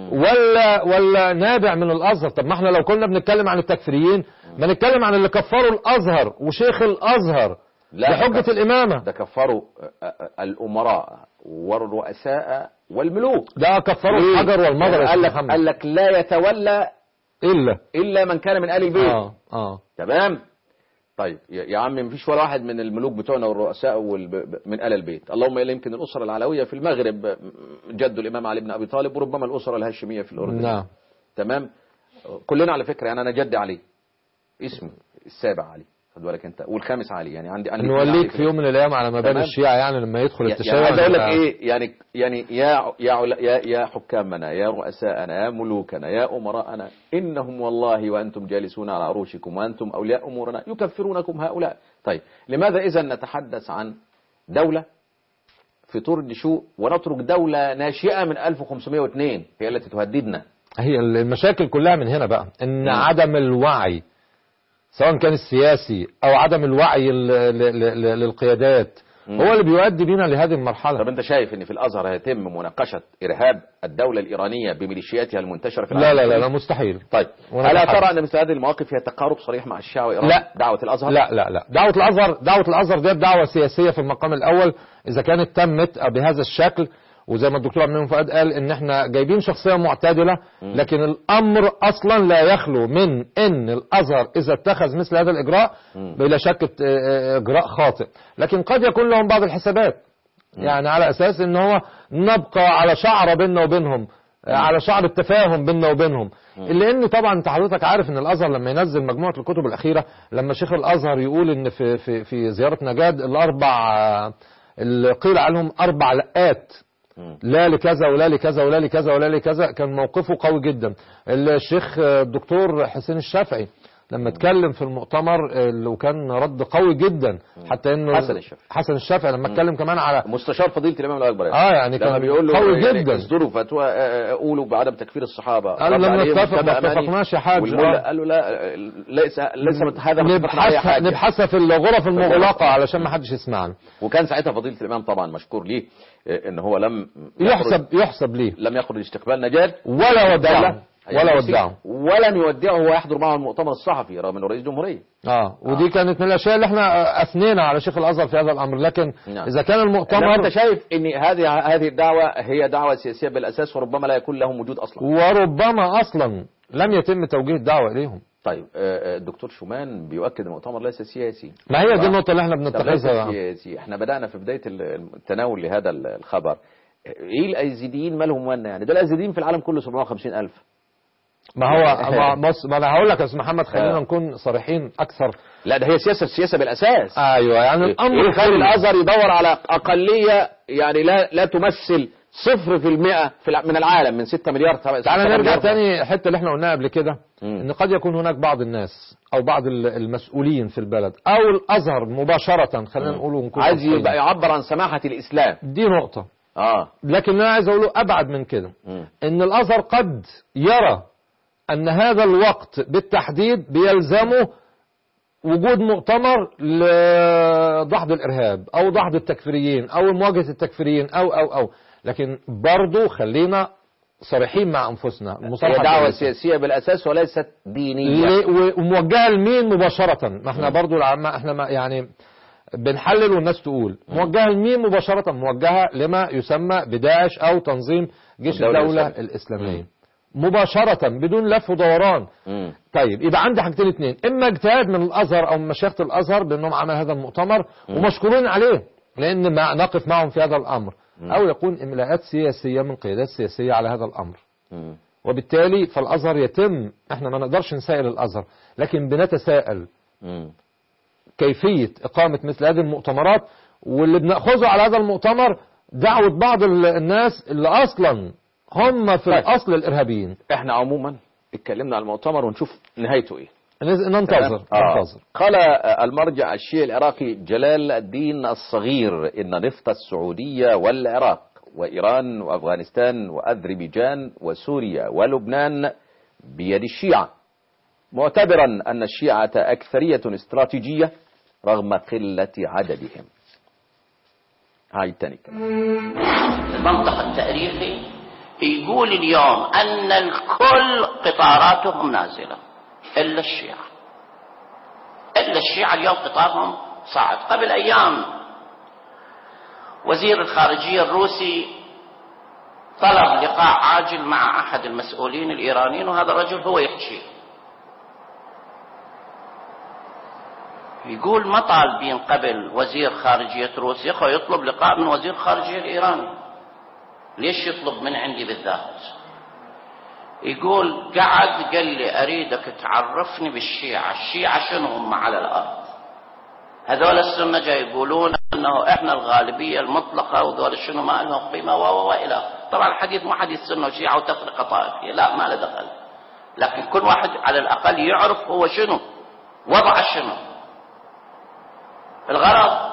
ولا نابع من الأزهر؟ طب ما احنا لو كنا بنتكلم عن التكفيريين ما نتكلم عن اللي كفروا الأزهر وشيخ الأزهر بحجة الإمامة. ده كفروا الأمراء والرؤساء والملوك، ده كفروا الحجر والمجر. قال لك لا يتولى إلا من كان من آل البيت. تمام. طيب يا عم مفيش ولا واحد من الملوك بتوعنا والرؤساء من آل البيت، اللهم إلا يمكن الأسرة العلوية في المغرب جد الإمام علي بن أبي طالب، وربما الأسرة الهاشمية في الأردن. نعم. تمام. كلنا على فكرة، يعني أنا جدي علي اسمه السابع علي، خد بالك انت، والخامس علي، يعني عندي نوليك في يوم من الايام على مباني الشيعة، يعني لما يدخل التشيع. يعني عايز اقول لك ايه، يعني يا حكامنا، يا رؤساءنا، يا ملوكنا، يا امراءنا، انهم والله وانتم جالسون على عروشكم وانتم اولياء امورنا يكفرونكم هؤلاء. طيب لماذا اذا نتحدث عن دولة في طور النشوء ونترك دولة ناشئة من 1502 هي التي تهددنا؟ هي المشاكل كلها من هنا بقى، ان عدم الوعي سواء كان السياسي او عدم الوعي للقيادات هو اللي بيؤدي بينا لهذه المرحلة. طب انت شايف ان في الازهر هيتم مناقشة ارهاب الدولة الايرانية بميليشياتها المنتشرة في العالم؟ لا مستحيل. طيب الا ترى ان مثل هذه المواقف فيها تقارب صريح مع الشيعة وايران؟ لا. دعوة الازهر؟ لا دعوة الازهر دي دعوة سياسية في المقام الاول اذا كانت تمت بهذا الشكل، وزي ما الدكتور عبد المنعم فؤاد قال ان احنا جايبين شخصية معتدلة، لكن الامر اصلا لا يخلو من ان الازهر اذا اتخذ مثل هذا الاجراء بلا شك اجراء خاطئ، لكن قد يكون لهم بعض الحسابات، يعني على اساس ان هو نبقى على شعر بيننا وبينهم، على شعر التفاهم بيننا وبينهم. اللي ان طبعا انت حضرتك عارف ان الازهر لما ينزل مجموعة الكتب الاخيرة، لما شيخ الازهر يقول ان في زيارة نجاد اللي قيل عنهم 4 لقات، لا لكذا ولا لكذا ولا لكذا ولا لكذا، كان موقفه قوي جدا. الشيخ الدكتور حسين الشافعي لما اتكلم في المؤتمر وكان رد قوي جدا، حتى انه حسن الشافعي لما اتكلم كمان على مستشار فضيلة الامام الاكبر، يعني كان بيقول له قوي يعني جدا، اصدروا فتوى قولوا بعدم تكفير الصحابه، قال لما نتفق ما اتفقناش يا حاج، قال له لا ليس هذا نبحثها في الغرف المغلقه علشان ما حدش يسمعنا. وكان ساعتها فضيلة الامام طبعا مشكور ليه ان هو لم يحسب ليه لم يخرج استقبال نجاد ولا ودعه ولم يودعه ويحضر معه المؤتمر الصحفي رغم انه رئيس جمهورية. ودي كانت من الاشياء اللي احنا اثنينا على شيخ الازهر في هذا الامر، لكن اذا كان المؤتمر انت شايف ان هذه الدعوة هي دعوة سياسية بالاساس، وربما لا يكون لهم وجود اصلا، وربما اصلا لم يتم توجيه الدعوة اليهم. طيب الدكتور شومان بيؤكد المؤتمر ليس سياسي. ما هي دي النقطة اللي احنا بنتخذها. سياسي. احنا بدأنا في بداية التناول لهذا الخبر. ايه الازيديين مالهم وانا، يعني ده الازيديين في العالم كله 750,000 ما هو ما انا هقول لك يا استاذ محمد، خلينا نكون صريحين اكثر. لا ده هي سياسة بالاساس. ايوه يعني الامر يخلي الازهر يدور على اقلية يعني لا تمثل 0% من العالم من 6 مليار. تعالى نرجع تاني الحته اللي احنا قلناها قبل كده، ان قد يكون هناك بعض الناس او بعض المسؤولين في البلد او الازهر مباشره، خلينا نقول عايز يبقى يعبر عن سماحه الاسلام. دي نقطه. لكن انا عايز اقوله ابعد من كده، ان الازهر قد يرى ان هذا الوقت بالتحديد بيلزمه وجود مؤتمر لدحض الارهاب او دحض التكفيريين او مواجهه التكفيريين او لكن برضو خلينا صريحين مع انفسنا. هي دعوه سياسيه بالاساس وليست دينيه، وموجهه لمين مباشره؟ ما احنا برضو احنا يعني بنحلل والناس تقول موجهه لمين مباشره؟ موجهه لما يسمى بداعش او تنظيم جيش الدوله الاسلاميه مباشرة بدون لف ودوران. طيب يبقى عندي حاجتين اتنين، اما اجتهاد من الازهر او من مشايخ الازهر بانهم عمل هذا المؤتمر ومشكورين عليه لان ما نقف معهم في هذا الامر، او يكون املاءات سياسية من قيادات سياسية على هذا الامر. وبالتالي فالازهر يتم، احنا ما نقدرش نسائل الازهر لكن بنتساءل كيفية اقامة مثل هذه المؤتمرات، واللي بنأخذه على هذا المؤتمر دعوة بعض الناس اللي اصلا هم في الأصل الإرهابيين. احنا عموما اتكلمنا عن المؤتمر ونشوف نهايته ايه. ننتظر. قال المرجع الشيعي العراقي جلال الدين الصغير إن نفط السعودية والعراق وإيران وأفغانستان وأذربيجان وسوريا ولبنان بيد الشيعة، معتبرا أن الشيعة أكثرية استراتيجية رغم قلة عددهم. هاي التاني المنطق التاريخي يقول اليوم أن الكل قطاراتهم نازلة إلا الشيعة. اليوم قطارهم صعد. قبل أيام وزير الخارجية الروسي طلب لقاء عاجل مع أحد المسؤولين الإيرانيين، وهذا الرجل هو يحكي يقول ما طالبين قبل وزير خارجية روسيا يطلب لقاء من وزير خارجية الإيراني. ليش يطلب من عندي بالذات؟ يقول قال لي أريدك تعرفني بالشيعة. الشيعة شنو هم على الأرض؟ هذول السنة جاي يقولون أنه إحنا الغالبية المطلقة وذول شنو ما لهم قيمة وإلى. طبعا الحديث مو حديث سنة وشيعة وتفرقة طائفية، لا ما له دخل، لكن كل واحد على الأقل يعرف هو شنو وضع شنو الغرض.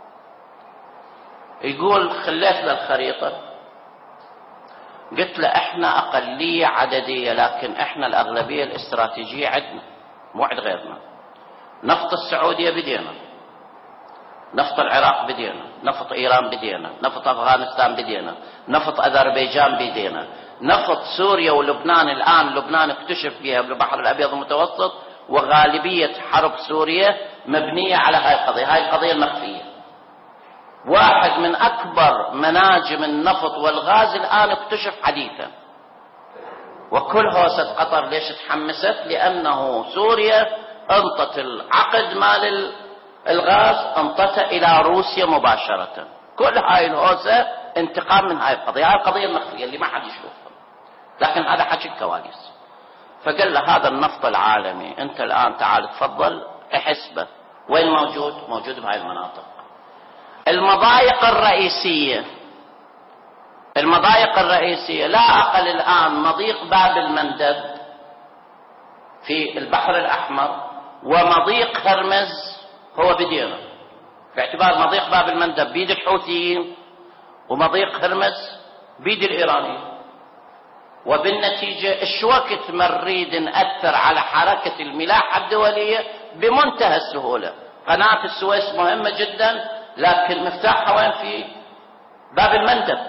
يقول خليت له الخريطة، قلت له احنا اقلية عددية لكن احنا الاغلبية الاستراتيجية عندنا مو عند غيرنا. نفط السعودية بدينا، نفط العراق بدينا، نفط ايران بدينا، نفط افغانستان بدينا، نفط اذربيجان بدينا، نفط سوريا ولبنان. الان لبنان اكتشف فيها بالبحر الابيض المتوسط، وغالبية حرب سوريا مبنية على هاي القضية المخفية. واحد من أكبر مناجم النفط والغاز الآن اكتشف حديثا. وكل هوسة قطر ليش تحمست؟ لأنه سوريا انطت العقد مال الغاز انطته إلى روسيا مباشرة. كل هاي الهوسة انتقام من هاي القضية، هاي القضية المخفية اللي ما حد يشوفها، لكن هذا حكي الكواليس. فقال له هذا النفط العالمي أنت الآن تعال تفضل احسبه وين موجود؟ موجود بهاي المناطق. المضايق الرئيسية لا أقل الآن مضيق باب المندب في البحر الأحمر، ومضيق هرمز هو بدينا، باعتبار مضيق باب المندب بيد الحوثيين ومضيق هرمز بيد الإيرانيين. وبالنتيجة الشوكت مريد نأثر على حركة الملاحة الدولية بمنتهى السهولة. قناة السويس مهمة جدا، لكن مفتاحها وين؟ في باب المندب.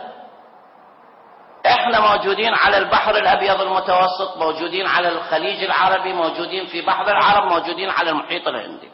احنا موجودين على البحر الابيض المتوسط، موجودين على الخليج العربي، موجودين في بحر العرب، موجودين على المحيط الهندي.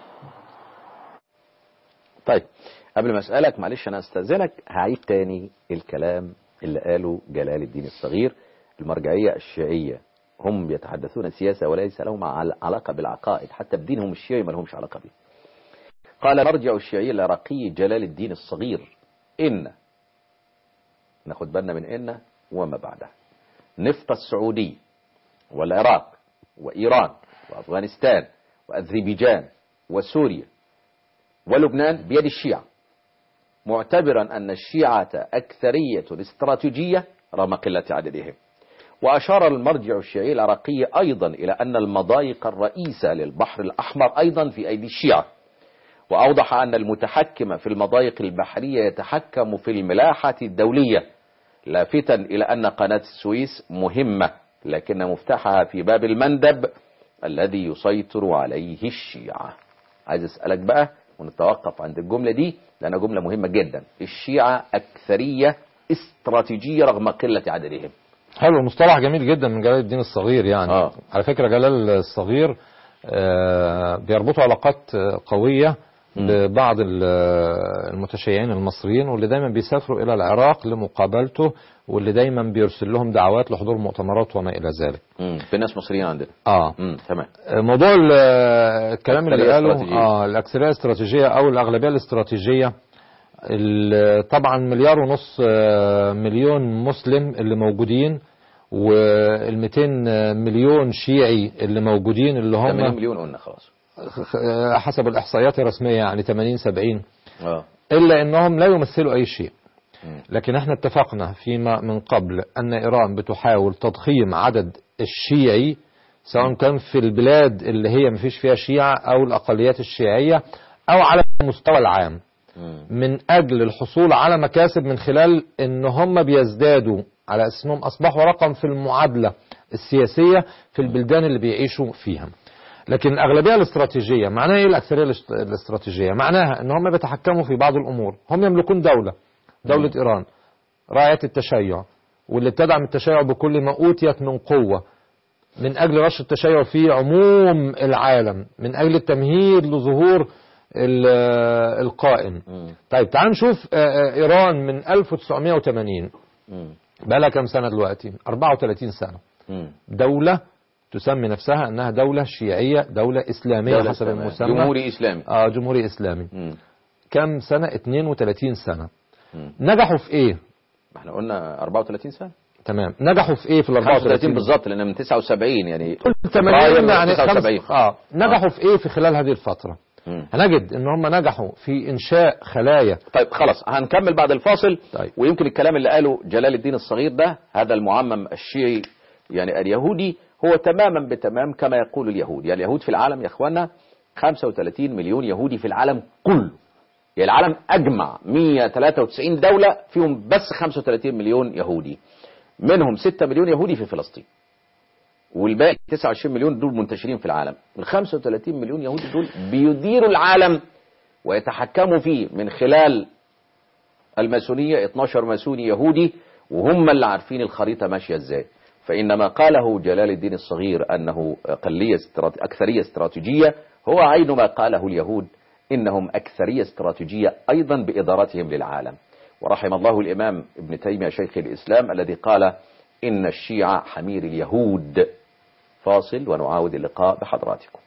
طيب قبل ما اسألك معلش انا استاذنك هعيد تاني الكلام اللي قاله جلال الدين الصغير. المرجعية الشيعية هم يتحدثون سياسة وليس لهم علاقة بالعقائد، حتى بدينهم الشيعي ما لهمش علاقة به. قال مرجع الشيعي العراقي جلال الدين الصغير إن، ناخد بالنا من إن وما بعدها، نفط السعودية والعراق وإيران وأفغانستان وأذربيجان وسوريا ولبنان بيد الشيعة، معتبرا أن الشيعة أكثرية استراتيجية رغم قلة عددهم. وأشار المرجع الشيعي العراقي أيضا إلى أن المضايق الرئيسة للبحر الأحمر أيضا في أيدي الشيعة، وأوضح أن المتحكم في المضايق البحرية يتحكم في الملاحة الدولية، لافتا إلى أن قناة السويس مهمة لكن مفتاحها في باب المندب الذي يسيطر عليه الشيعة. عايز أسألك بقى ونتوقف عند الجملة دي لأنها جملة مهمة جدا. الشيعة أكثرية استراتيجية رغم قلة عددهم. حلو، مصطلح جميل جدا من جلال الدين الصغير يعني. على فكرة جلال الصغير بيربطوا علاقات قوية ببعض المتشيعين المصريين، واللي دايما بيسافروا إلى العراق لمقابلته، واللي دايما بيرسل لهم دعوات لحضور مؤتمرات وما إلى ذلك. في ناس مصريين عندنا. تمام. موضوع الكلام اللي قاله الأكثرية الاستراتيجية أو الأغلبية الاستراتيجية، طبعا 1.5 مليون مسلم اللي موجودين، وال200 مليون شيعي اللي موجودين، اللي هم 80 مليون قلنا خلاص حسب الإحصائيات الرسمية، يعني 80-70. إلا أنهم لا يمثلوا أي شيء. لكن احنا اتفقنا فيما من قبل أن إيران بتحاول تضخيم عدد الشيعي، سواء كان في البلاد اللي هي مفيش فيها شيعة أو الأقليات الشيعية، أو على المستوى العام، من أجل الحصول على مكاسب من خلال أن هم بيزدادوا على أساس أنهم أصبحوا رقم في المعادلة السياسية في البلدان اللي بيعيشوا فيها. لكن الأغلبية الاستراتيجية معناها إيه؟ الأكثرية الاستراتيجية معناها أن هم بيتحكموا في بعض الأمور. هم يملكون دولة إيران راعية التشيع، واللي بتدعم التشيع بكل ما أوتيت من قوة من أجل رش التشيع في عموم العالم، من أجل التمهيد لظهور القائم. طيب تعال نشوف إيران من 1980 بقى لها كم سنة دلوقتي؟ 34 سنة. دولة تسمي نفسها أنها دولة شيعية، دولة إسلامية حسب المسمى، جمهوري إسلامي. جمهوري إسلامي. كم سنة؟ 32 سنة. نجحوا في إيه؟ احنا قلنا 34 سنة. تمام. نجحوا في إيه في ال 34 بالظبط؟ لأن من 79 يعني 80 يعني 75. نجحوا في إيه في خلال هذه الفترة؟ هنجد ان هم نجحوا في انشاء خلايا. طيب خلاص هنكمل بعد الفاصل. طيب. ويمكن الكلام اللي قاله جلال الدين الصغير ده، هذا المعمم الشيعي يعني اليهودي، هو تماما بتمام كما يقول اليهود. يعني اليهود في العالم يا اخوانا 35 مليون يهودي في العالم كله. يعني العالم اجمع 193 دولة فيهم بس 35 مليون يهودي، منهم 6 مليون يهودي في فلسطين، والباقي 29 مليون دول منتشرين في العالم. ال 35 مليون يهودي دول بيديروا العالم ويتحكموا فيه من خلال الماسونية. 12 ماسوني يهودي وهم اللي عارفين الخريطة ماشية ازاي. فإنما قاله جلال الدين الصغير أنه أكثرية استراتيجية، هو عين ما قاله اليهود، إنهم أكثرية استراتيجية أيضا بإدارتهم للعالم. ورحم الله الإمام ابن تيمية شيخ الإسلام الذي قال إن الشيعة حمير اليهود. فاصل ونعاود اللقاء بحضراتكم.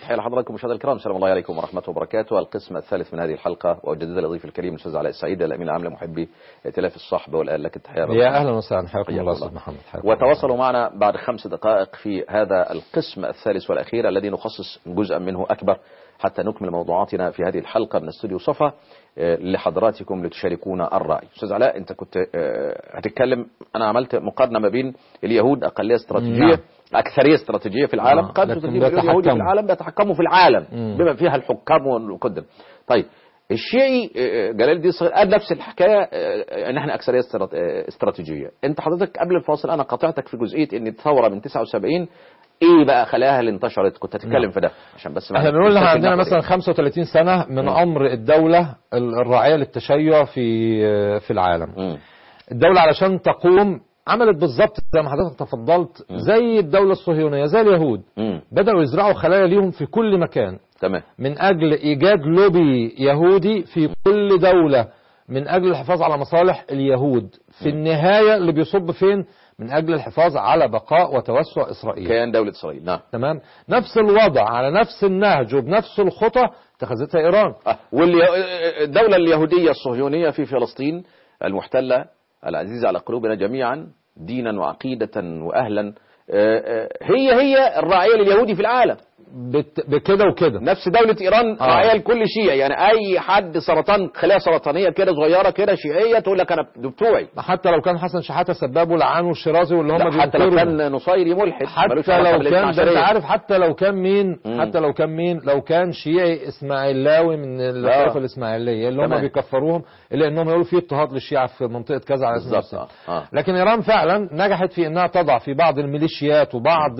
التحية لحضراتكم مشاهدينا الكرام، السلام الله عليكم ورحمة الله وبركاته. القسم الثالث من هذه الحلقة، وأجدد الضيف الكريم الأستاذ علاء السعيد، الأمين العام لمحبي ائتلاف الصحبة والآل. لك التحية يا أهلا وسهلا، حياكم الله أستاذ محمد. وتواصلوا معنا بعد 5 دقائق في هذا القسم الثالث والأخير الذي نخصص جزءا منه أكبر حتى نكمل موضوعاتنا في هذه الحلقة من استوديو صفا لحضراتكم لتشاركونا الرأي. أستاذ علاء، أنت كنت هتتكلم، أنا عملت مقارنة ما بين اليهود أقلية استراتيجية أكثرية استراتيجية في العالم، قد 30 مليون يهودي في العالم بيتحكموا في العالم بما فيها الحكام والقدم. طيب الشيعي جلال الدين الصغير قال نفس الحكاية، ان احنا أكثرية استراتيجية. انت حضرتك قبل الفاصل انا قاطعتك في جزئية ان الثورة من 79 ايه بقى خلاها اللي انتشرت، كنت هتتكلم في ده عشان بس احنا بنقول لها عندنا مثلا 35 سنة من عمر الدولة الراعية للتشيع في العالم. الدولة علشان تقوم عملت بالظبط زي ما حضرتك تفضلت زي الدولة الصهيونية، زي اليهود. بدأوا يزرعوا خلايا ليهم في كل مكان، تمام، من أجل إيجاد لوبي يهودي في كل دولة، من أجل الحفاظ على مصالح اليهود. في النهاية اللي بيصب فين؟ من أجل الحفاظ على بقاء وتوسع إسرائيل، كيان دولة إسرائيل. نعم، تمام. نفس الوضع على نفس النهج وبنفس الخطى اتخذتها إيران. والدولة اليهودية الصهيونية في فلسطين المحتلة العزيزة على قلوبنا جميعا دينا وعقيدة وأهلا، هي الراعية لليهودي في العالم بكده وكده. نفس دولة إيران راعية لكل شيعي، يعني أي حد سرطان خلايا سرطانية كده صغيرة كده شيعية تقول لك أنا بتوعي، حتى لو كان حسن شحاتة سباب ولعان والشيرازي واللي هم حتى لو كان نصيري ملحد، حتى لو كان انت عارف، حتى لو كان مين، لو كان شيعي اسماعيلاوي من الطائفة الإسماعيلية اللي هم بيكفروهم، إلا إنهم يقولوا في اضطهاد للشيعة في منطقة كذا على اسم السن. لكن إيران فعلا نجحت في إنها تضع في بعض الميليشيات وبعض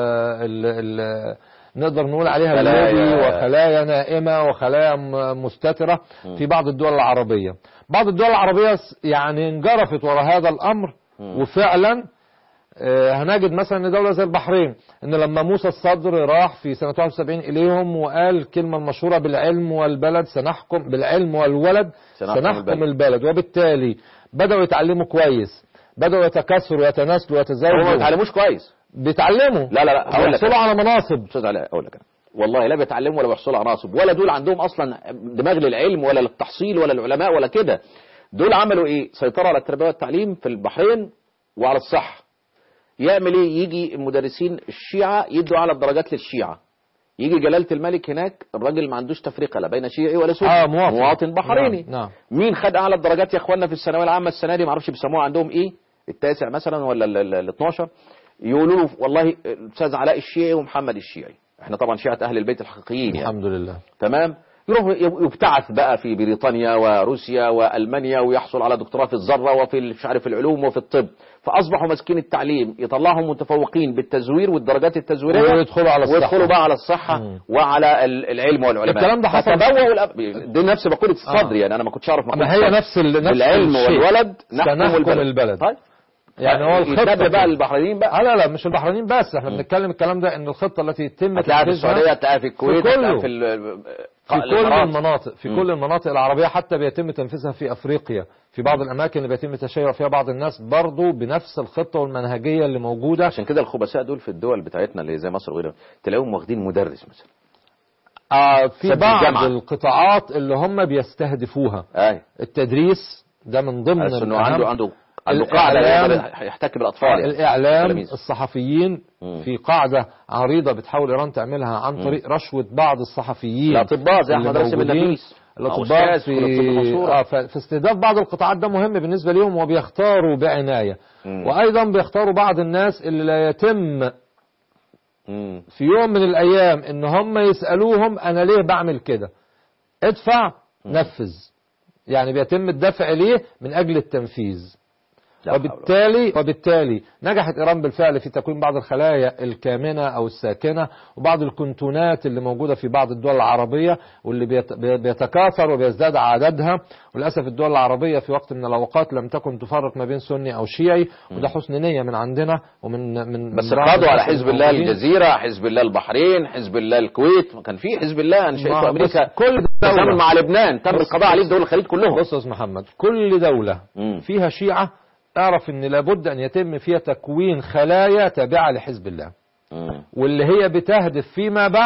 نقدر نقول عليها اللوبي وخلايا نائمة وخلايا مستترة في بعض الدول العربية. بعض الدول العربية يعني انجرفت وراء هذا الأمر، وفعلا هنجد مثلا ان دولة زي البحرين، ان لما موسى الصدر راح في سنة 71 إليهم وقال الكلمة المشهورة بالعلم والبلد سنحكم، بالعلم والولد سنحكم البلد، وبالتالي بدأوا يتعلموا كويس، بدأوا يتكاثروا ويتناسلوا ويتزوجوا. هم ما بيتعلموش كويس، بيتعلموا. لا بيحصلوا على مناصب. استاذ علاء اقول لك والله لا بيتعلموا ولا بيحصلوا على مناصب، ولا دول عندهم اصلا دماغ للعلم ولا للتحصيل ولا العلماء ولا كده. دول عملوا ايه؟ سيطروا على التربيه والتعليم في البحرين وعلى الصحه. يعمل ايه؟ يجي المدرسين الشيعة يدوا على الدرجات للشيعة، يجي جلالة الملك هناك الراجل ما عندوش تفرقة لا بين شيعي ولا سني، مواطن بحريني. نعم. مين خد اعلى الدرجات يا اخوانا في الثانويه العامه السنه دي؟ ما اعرفش بيسموها عندهم ايه، التاسع مثلا ولا ال 12، يقولوا له والله الاستاذ علاء الشيعي ومحمد الشيعي، احنا طبعا شيعة اهل البيت الحقيقيين يعني. الحمد لله. تمام. يروح يبتعث بقى في بريطانيا وروسيا والمانيا ويحصل على دكتوراه في الذره وفي مش عارف العلوم وفي الطب، فاصبحوا ماسكين التعليم، يطلعهم متفوقين بالتزوير والدرجات التزويريه، ويدخلوا على الصحه، ويدخلوا بقى على الصحه وعلى العلم والعلماء. الكلام ده حصل دي نفس مقوله الصدر يعني، انا ما كنتش اعرف ما هي نفس العلم والولد نحكم البلد. طيب يعني هو الخطه بقى البحرينيين بقى لا مش البحرينيين بس، احنا بنتكلم الكلام ده ان الخطه التي يتم تنفيذها في السعوديه، في الكويت، في كل المناطق، في كل المناطق العربية، حتى بيتم تنفيذها في أفريقيا في بعض الأماكن اللي بيتم تشيع فيها بعض الناس برضو بنفس الخطة والمنهجية اللي موجودة. عشان كده الخبثاء دول في الدول بتاعتنا اللي زي مصر وغيرها تلاقيهم واخدين مدرس مثلا في بعض القطاعات اللي هم بيستهدفوها. التدريس ده من ضمن انه عنده قاعدة يحتك بالأطفال، الإعلام، الصحفيين. في قاعدة عريضة بتحاول إيران تعملها عن طريق رشوة بعض الصحفيين، الأطباء زي أحمد راسم النبيس، الأطباء في استهداف بعض القطاعات. ده مهم بالنسبة لهم وبيختاروا بعناية. وأيضا بيختاروا بعض الناس اللي لا يتم في يوم من الأيام إن هم يسألوهم أنا ليه بعمل كده، ادفع نفذ، يعني بيتم الدفع ليه من أجل التنفيذ. وبالتالي نجحت إيران بالفعل في تكوين بعض الخلايا الكامنة أو الساكنة وبعض الكنتونات اللي موجودة في بعض الدول العربية واللي بيتكاثر وبيزداد عددها. وللأسف الدول العربية في وقت من الأوقات لم تكن تفرق ما بين سني أو شيعي، وده حسن نية من عندنا ومن بس قادوا على حزب الله الجزيرة، حزب الله البحرين، حزب الله الكويت، كان في حزب الله أنشأته أمريكا، كل دولة مع لبنان تم القضاء عليه في دول الخليج كلهم. بص يا محمد، كل دولة فيها شيعة اعرف ان لابد ان يتم فيها تكوين خلايا تابعة لحزب الله، واللي هي بتهدف فيما بعد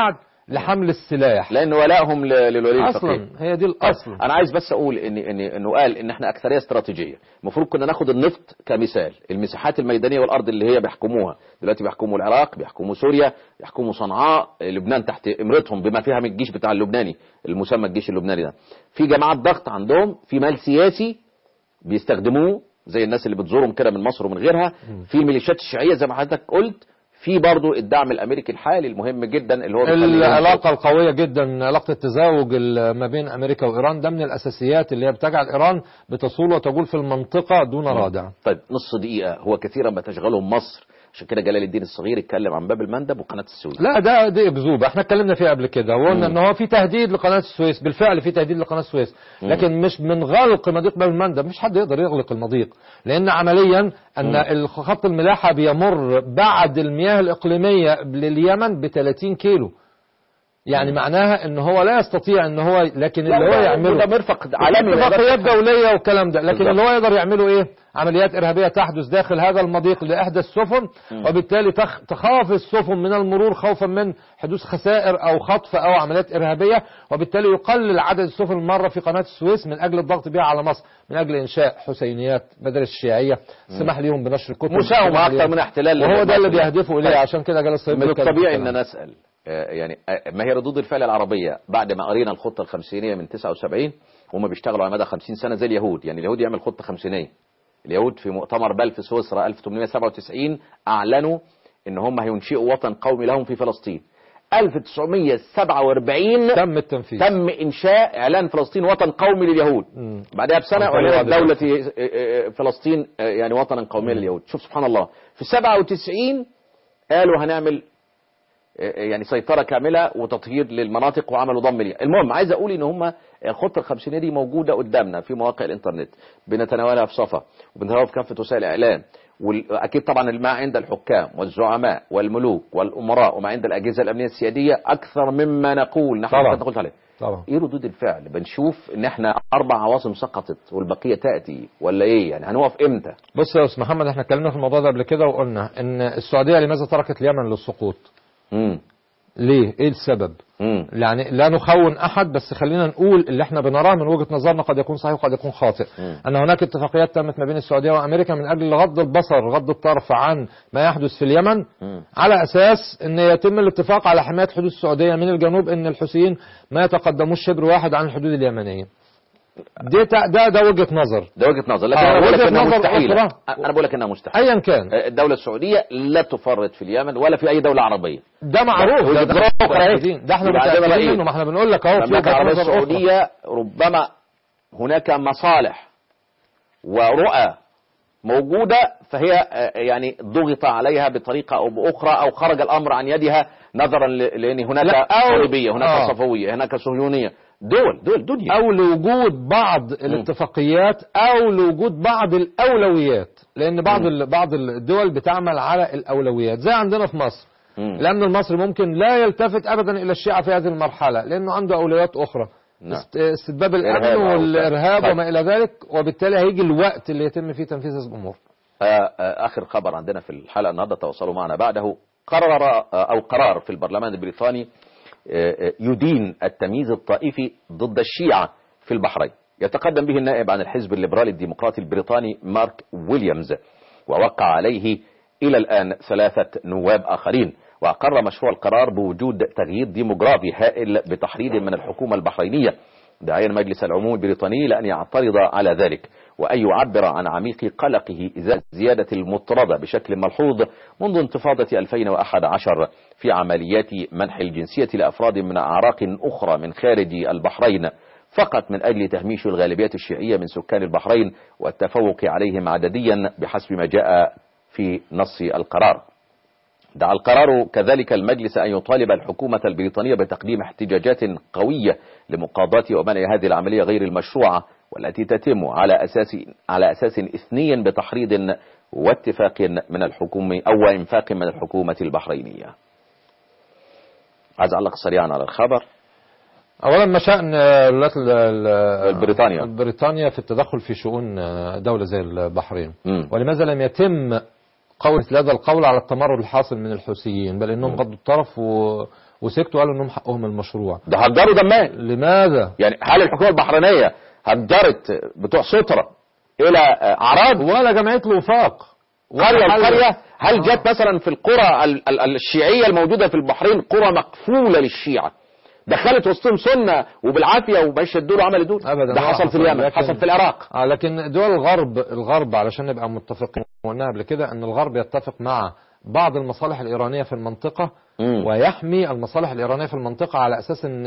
لحمل السلاح، لان ولائهم للولي الفقيه. اصلا هي دي الاصل. انا عايز بس اقول انه قال ان احنا اكثريه استراتيجيه. المفروض كنا ناخد النفط كمثال، المساحات الميدانيه والارض اللي هي بيحكموها دلوقتي، بيحكموا العراق، بيحكموا سوريا، بيحكموا صنعاء، لبنان تحت امرتهم بما فيها من الجيش بتاع اللبناني المسمى الجيش اللبناني ده. في جماعات ضغط عندهم، في مال سياسي بيستخدموه زي الناس اللي بتزورهم كده من مصر ومن غيرها، في الميليشيات الشيعيه زي ما حضرتك قلت، في برضه الدعم الامريكي الحالي المهم جدا اللي هو العلاقه القويه جدا، علاقه التزاوج ما بين امريكا وايران، ده من الاساسيات اللي هي بتجعل ايران بتصول وتجول في المنطقه دون رادع. طيب نص دقيقه، هو كثيرا ما تشغلهم مصر، عشان كده جلال الدين الصغير اتكلم عن باب المندب وقناه السويس. لا دي اكذوبه، احنا اتكلمنا فيها قبل كده وقلنا ان هو في تهديد لقناه السويس، بالفعل في تهديد لقناه السويس، لكن مش من غلق مضيق باب المندب، مش حد يقدر يغلق المضيق، لان عمليا ان خط الملاحه بيمر بعد المياه الاقليميه لليمن ب 30 كيلو، يعني معناها ان هو لا يستطيع ان هو، لكن اللي هو يعمله ده مرفق عالمي، اتفاقيات دوليه والكلام ده، لكن اللي هو يقدر يعمله ايه؟ عمليات ارهابيه تحدث داخل هذا المضيق لاحدى السفن، وبالتالي تخاف السفن من المرور خوفا من حدوث خسائر او خطف او عمليات ارهابيه، وبالتالي يقلل عدد السفن المره في قناه السويس من اجل الضغط بها على مصر، من اجل انشاء حسينيات مدارس الشيعيه، السماح لهم بنشر الكتب، مساومه اكثر من احتلال، وهو ده اللي بيهدفوا اليه. عشان كده جلس من الطبيعي ان نسال يعني ما هي ردود الفعل العربية بعد ما قرينا الخطة الخمسينية من 79؟ هم بيشتغلوا على مدى 50 سنة زي اليهود، يعني اليهود يعمل خطة خمسينية. اليهود في مؤتمر بل في سويسرا 1897 أعلنوا إن هم هينشئوا وطن قومي لهم في فلسطين. 1947 تم التنفيذ، تم إنشاء إعلان فلسطين وطن قومي لليهود. بعدها بسنة أعلنت دولة فلسطين يعني وطنا قوميا لليهود. شوف سبحان الله، في 97 قالوا هنعمل يعني سيطرة كاملة وتطهير للمناطق وعملوا ضم ليها. المهم عايز اقول ان هم الخطة الخمسينية دي موجودة قدامنا في مواقع الانترنت، بنتناولها في صفا وبنتناولها في كافة وسائل الاعلام، واكيد طبعا ما عند الحكام والزعماء والملوك والامراء وما عند الاجهزة الامنية السيادية اكثر مما نقول نحن قلت عليه. طبعا ايه ردود الفعل؟ بنشوف ان احنا 4 عواصم سقطت والبقية تأتي، ولا ايه يعني؟ هنقف امتى؟ بص يا استاذ محمد، احنا اتكلمنا في الموضوع ده قبل كده وقلنا ان السعودية لماذا تركت اليمن للسقوط؟ ليه؟ ايه السبب؟ يعني لا نخون احد، بس خلينا نقول اللي احنا بنراه من وجهة نظرنا، قد يكون صحيح وقد يكون خاطئ. ان هناك اتفاقيات تمت ما بين السعودية وامريكا من اجل غض البصر، غض الطرف عن ما يحدث في اليمن، على اساس ان يتم الاتفاق على حماية حدود السعودية من الجنوب، ان الحوثيين ما يتقدموش شبر واحد عن الحدود اليمنية. ده وجهة نظر، ده وجهة نظر، لكن انا بقول لك انها مستحيلة. أخرى. انا بقول لك انها مستحيلة ايا كان. الدولة السعودية لا تفرط في اليمن ولا في اي دولة عربية، ده معروف، ده احنا متأكدين منه، ما احنا بنقول لك اهو. المملكة العربية السعودية ربما هناك مصالح ورؤى موجودة، فهي يعني ضغط عليها بطريقة او باخرى، او خرج الامر عن يدها نظرا لان هناك صليبية، هناك صفوية، هناك صهيونية، دول دنيا، او لوجود بعض الاتفاقيات، او لوجود بعض الاولويات، لان بعض الدول بتعمل على الاولويات، زي عندنا في مصر. الامن المصري ممكن لا يلتفت ابدا الى الشيعة في هذه المرحلة، لانه عنده اولويات اخرى، استتباب الامن والارهاب وما الى ذلك، وبالتالي هيجي الوقت اللي يتم فيه تنفيذ هذه الامور. اخر خبر عندنا في الحلقة النهارده تواصلوا معنا بعده، قرار في البرلمان البريطاني يدين التمييز الطائفي ضد الشيعة في البحرين. يتقدم به النائب عن الحزب الليبرالي الديمقراطي البريطاني مارك ويليامز، ووقع عليه إلى الآن 3 نواب آخرين. وأقر مشروع القرار بوجود تغيير ديموغرافي هائل بتحريض من الحكومة البحرينية، داعيا مجلس العموم البريطاني لأن يعترض على ذلك، وأن يعبر عن عميق قلقه إزاء زيادة المطردة بشكل ملحوظ منذ انتفاضة 2011 في عمليات منح الجنسية لأفراد من أعراق أخرى من خارج البحرين، فقط من أجل تهميش الغالبيات الشيعية من سكان البحرين والتفوق عليهم عدديا بحسب ما جاء في نص القرار. دعا القرار كذلك المجلس أن يطالب الحكومة البريطانية بتقديم احتجاجات قوية لمقاضاة ومنع هذه العملية غير المشروعة، والتي تتم على أساس إثني بتحريض واتفاق من الحكومة أو إنفاق من الحكومة البحرينية. عايز أعلق سريعا على الخبر. اولا ما شأن الولايات بريطانيا في التدخل في شؤون دولة زي البحرين، ولماذا لم يتم هذا القول على التمرد الحاصل من الحوثيين، بل انهم غضوا الطرف وسكتوا قالوا انهم حقهم المشروع. ده هجروا دمال. لماذا؟ يعني هل الحكومة البحرينية هجرت بتوع سترة إلى أعراض؟ ولا جمعية الوفاق قرية القرية؟ هل جت مثلا في القرى الشيعية الموجودة في البحرين قرى مقفولة للشيعة دخلت وسطهم سنة وبالعافية ومشت دول وعمل دول؟ أبدا. ده حصل في اليمن، حصل في العراق. لكن دول الغرب علشان نبقى متفقين، وقلنا قبل كده ان الغرب يتفق مع بعض المصالح الإيرانية في المنطقة ويحمي المصالح الإيرانية في المنطقة على أساس ان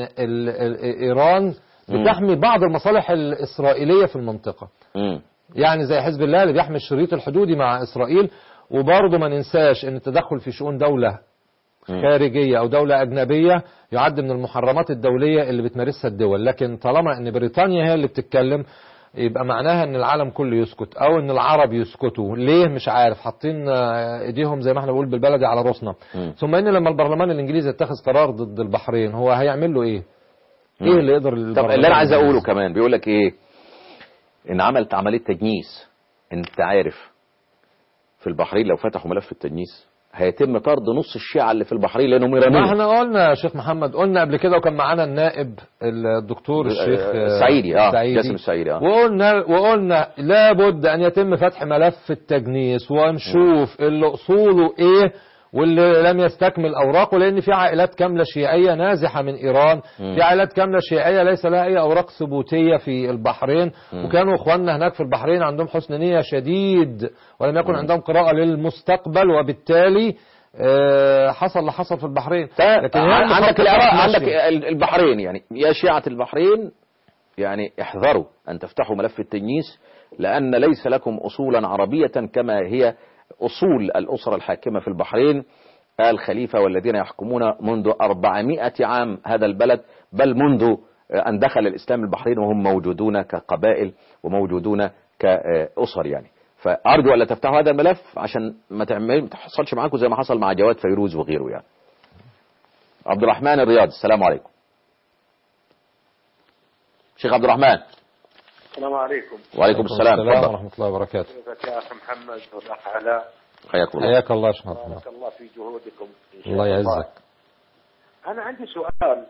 إيران بتحمي بعض المصالح الإسرائيلية في المنطقة. يعني زي حزب الله اللي بيحمي الشريط الحدودي مع إسرائيل. وبرضه ما ننساش ان التدخل في شؤون دولة خارجية أو دولة أجنبية يعد من المحرمات الدولية اللي بتمارسها الدول. لكن طالما ان بريطانيا هي اللي بتتكلم يبقى معناها ان العالم كله يسكت او ان العرب يسكتوا. ليه؟ مش عارف، حاطين ايديهم زي ما احنا بنقول بالبلدي على راسنا. ثم ان لما البرلمان الانجليزي اتخذ قرار ضد البحرين هو هيعمل له ايه؟ ايه اللي يقدر؟ طب اللي انا عايز اقوله كمان بيقول لك ايه؟ ان عملت عمليه تجنيس. انت عارف في البحرين لو فتحوا ملف التجنيس هيتم طرد نص الشيعة اللي في البحرين لانهم ايرانيين. ما احنا قلنا يا شيخ محمد، قلنا قبل كده وكان معانا النائب الدكتور الشيخ سعيدي جاسم السعيدي وقلنا لابد ان يتم فتح ملف التجنيس ونشوف اللي اصوله ايه واللي لم يستكمل اوراقه، لان في عائلات كامله شيعيه نازحه من ايران، في عائلات كامله شيعيه ليس لها اي اوراق ثبوتيه في البحرين، وكانوا اخواننا هناك في البحرين عندهم حسن نيه شديد ولم يكن عندهم قراءه للمستقبل، وبالتالي حصل اللي حصل في البحرين. لكن عندك العراق، عندك البحرين، يعني يا شيعة البحرين يعني احذروا ان تفتحوا ملف التجنيس، لان ليس لكم اصولا عربيه كما هي أصول الأسرة الحاكمة في البحرين، الخليفة والذين يحكمون منذ 400 عام هذا البلد، بل منذ أن دخل الإسلام البحرين وهم موجودون كقبائل وموجودون كأسر. يعني فأرجو ألا تفتحوا هذا الملف عشان ما تحصلش معاكم زي ما حصل مع جواد فيروز وغيره. يعني عبد الرحمن الرياض، السلام عليكم. شيخ عبد الرحمن. السلام عليكم. وعليكم السلام ورحمة الله وبركاته. كيفك يا أخي محمد والأخ علاء؟ حياكم الله. حياك الله يا شيخ. بارك الله في جهودكم. الله يعزك. أنا عندي سؤال.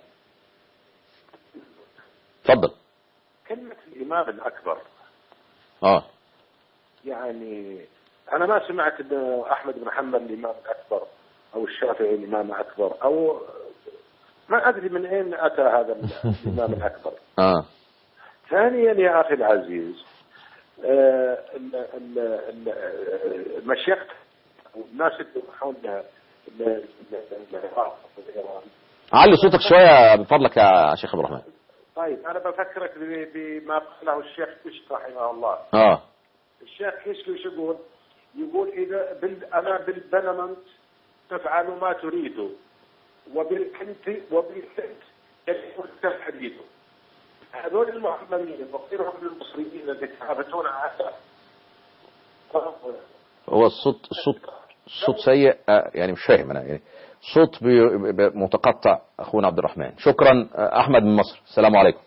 تفضل. كلمة الإمام الأكبر. يعني أنا ما سمعت إن أحمد بن حنبل الإمام الأكبر أو الشافعي الإمام الأكبر، أو ما أدري من أين أتى هذا الإمام الأكبر. ثانيا يا أخي العزيز، مشيخة والناس اللي يروحون العراق وإيران. علي صوتك شوية بفضلك يا شيخ عبد الرحمن. طيب أنا بفكرك بما قاله الشيخ كشك رحمه الله. الشيخ كشك وش يقول؟ يقول إذا أنا بالبنمنت تفعل ما تريد وبالكنت تفعل. هذول المعلمين وغيرهم من المصريين الذين يتحابتون على هو الصوت سيء، يعني مش فاهم انا، يعني صوت متقطع. اخونا عبد الرحمن، شكرا. احمد من مصر، السلام عليكم.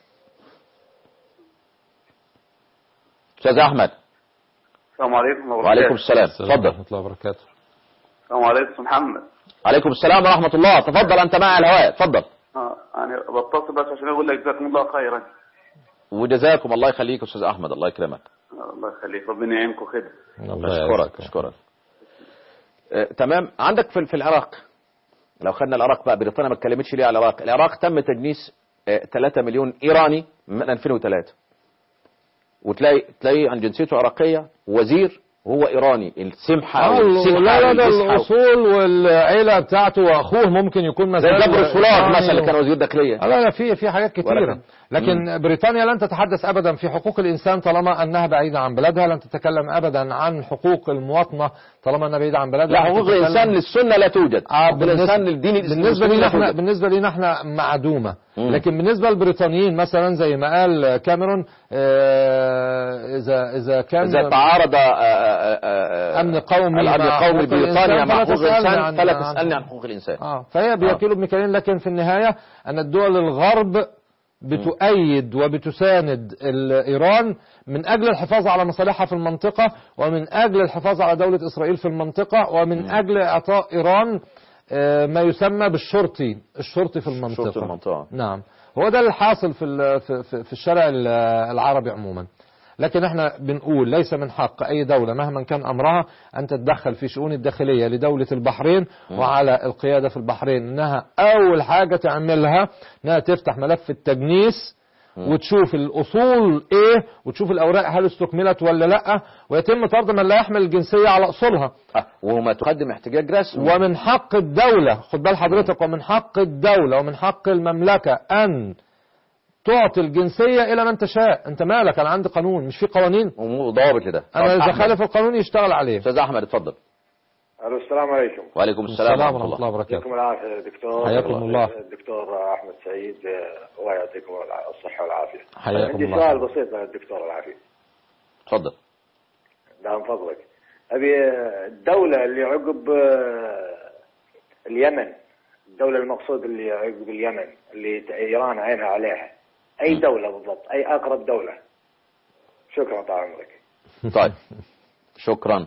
استاذ احمد. السلام عليكم. وعليكم السلام. تفضل. ورحمة الله وبركاته. السلام عليكم محمد. عليكم السلام ورحمة الله. تفضل، انت معي على الهواء، تفضل. يعني بتصل بس عشان اقول لك جزاكم الله خيرا. وجزاكم الله يخليك استاذ احمد، الله يكرمك. الله يخليك، ربنا يعينكم خير. اشكرك. تمام. عندك في العراق، لو خدنا العراق بقى، بريطانيا ما اتكلمتش ليه على العراق. العراق تم تجنيس 3 مليون ايراني من 2003، وتلاقي عن جنسيته عراقية وزير هو ايراني. السمحة لا الاصول والعيلة بتاعته واخوه ممكن يكون مثلا زي جبر الفولاد مثلا كان وزير داخلية. لا في حاجات كثيرة. لكن بريطانيا لن تتحدث ابدا في حقوق الانسان طالما انها بعيدة عن بلدها، لن تتكلم ابدا عن حقوق المواطنة طالما انها بعيدة عن بلدها. لا، حقوق الانسان للسنة لا توجد. حقوق الانسان للدين الاسلامي بالنسبة لنا احنا معدومة. لكن بالنسبة للبريطانيين مثلا زي ما قال كاميرون، اذا كان تعارض امن قومي بريطانيا مع حقوق الانسان فلا تسألني عن حقوق الانسان. فهي بيكيلوا بمكيالين. لكن في النهاية ان الدول الغرب بتؤيد وبتساند إيران من أجل الحفاظ على مصالحها في المنطقة، ومن أجل الحفاظ على دولة إسرائيل في المنطقة، ومن أجل إعطاء إيران ما يسمى بالشرطي في المنطقة. شرطي المنطقة. نعم، هو ده اللي حاصل في الشارع العربي عموما. لكن احنا بنقول ليس من حق اي دولة مهما كان امرها ان تتدخل في شؤون الداخلية لدولة البحرين، وعلى القيادة في البحرين انها اول حاجة تعملها انها تفتح ملف التجنيس وتشوف الاصول ايه، وتشوف الاوراق هل استكملت ولا لا، ويتم طرد من لا يحمل الجنسية على اصولها. وما تقدم احتجاج رسمي. ومن حق الدولة، خد بال حضرتك، ومن حق الدولة ومن حق المملكة ان تعطي الجنسية إلى من تشاء. أنت مالك؟ أنا عندي قانون، مش في قوانين وضوابط لده. أنا إذا خالف القانون يشتغل عليه. أستاذ أحمد اتفضل. الو، السلام عليكم. وعليكم السلام ورحمة الله وبركاته. يعطيكم العافية دكتور. حياكم الله. الدكتور أحمد سعيد، الله يعطيكم الصحة والعافية. حياكم الله. عندي سؤال بسيط للدكتور العافية. اتفضل. نعم فضلك. أبي الدولة اللي عقب اليمن، الدولة المقصود اللي عقب اليمن اللي إيران عينها عليها، أي دولة بالضبط؟ أي أقرب دولة؟ شكرا طال عمرك. طيب شكرا.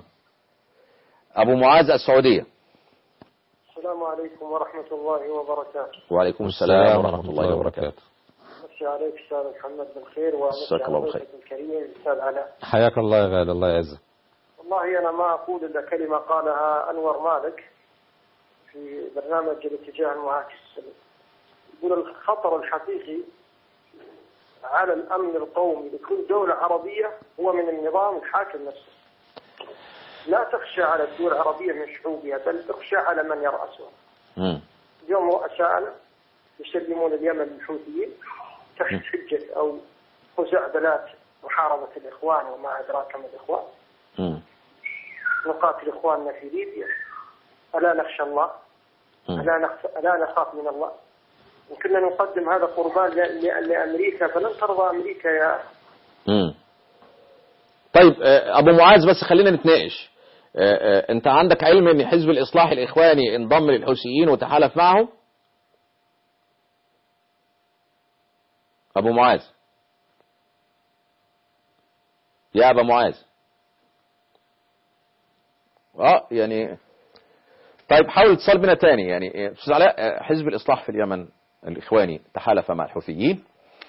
أبو معاذ السعودية. السلام عليكم ورحمة الله وبركاته. وعليكم السلام ورحمة الله وبركاته. مسي عليك أستاذ محمد بالخير، ومسي على ضيفك الكريم الأستاذ علاء. حياك الله يا غالي، الله يعزك. والله أنا ما أقول إلا كلمة قالها أنور مالك في برنامج الاتجاه المعاكس، يقول الخطر الحقيقي على الأمن القومي لكل دولة عربية هو من النظام الحاكم نفسه. لا تخشى على الدول العربية من شعوبها، بل تخشى على من يرأسها. اليوم رؤساءنا يسلمون اليمن للحوثيين تحت حجة أو خزعبلات محاربة الإخوان وما أدراك ما الإخوان. نقاتل إخواننا في ليبيا، ألا نخشى الله؟ ألا نخاف من الله؟ وكنا نقدم هذا قربان لأمريكا، فلن ترضى أمريكا يا طيب أبو معاذ، بس خلينا نتناقش. أنت عندك علم أن حزب الإصلاح الإخواني انضم للحوثيين وتحالف معهم؟ أبو معاذ، يا أبا معاذ. يعني طيب حاول اتصال بنا تاني. يعني أستاذ علاء، حزب الإصلاح في اليمن الإخواني تحالف مع الحوثيين.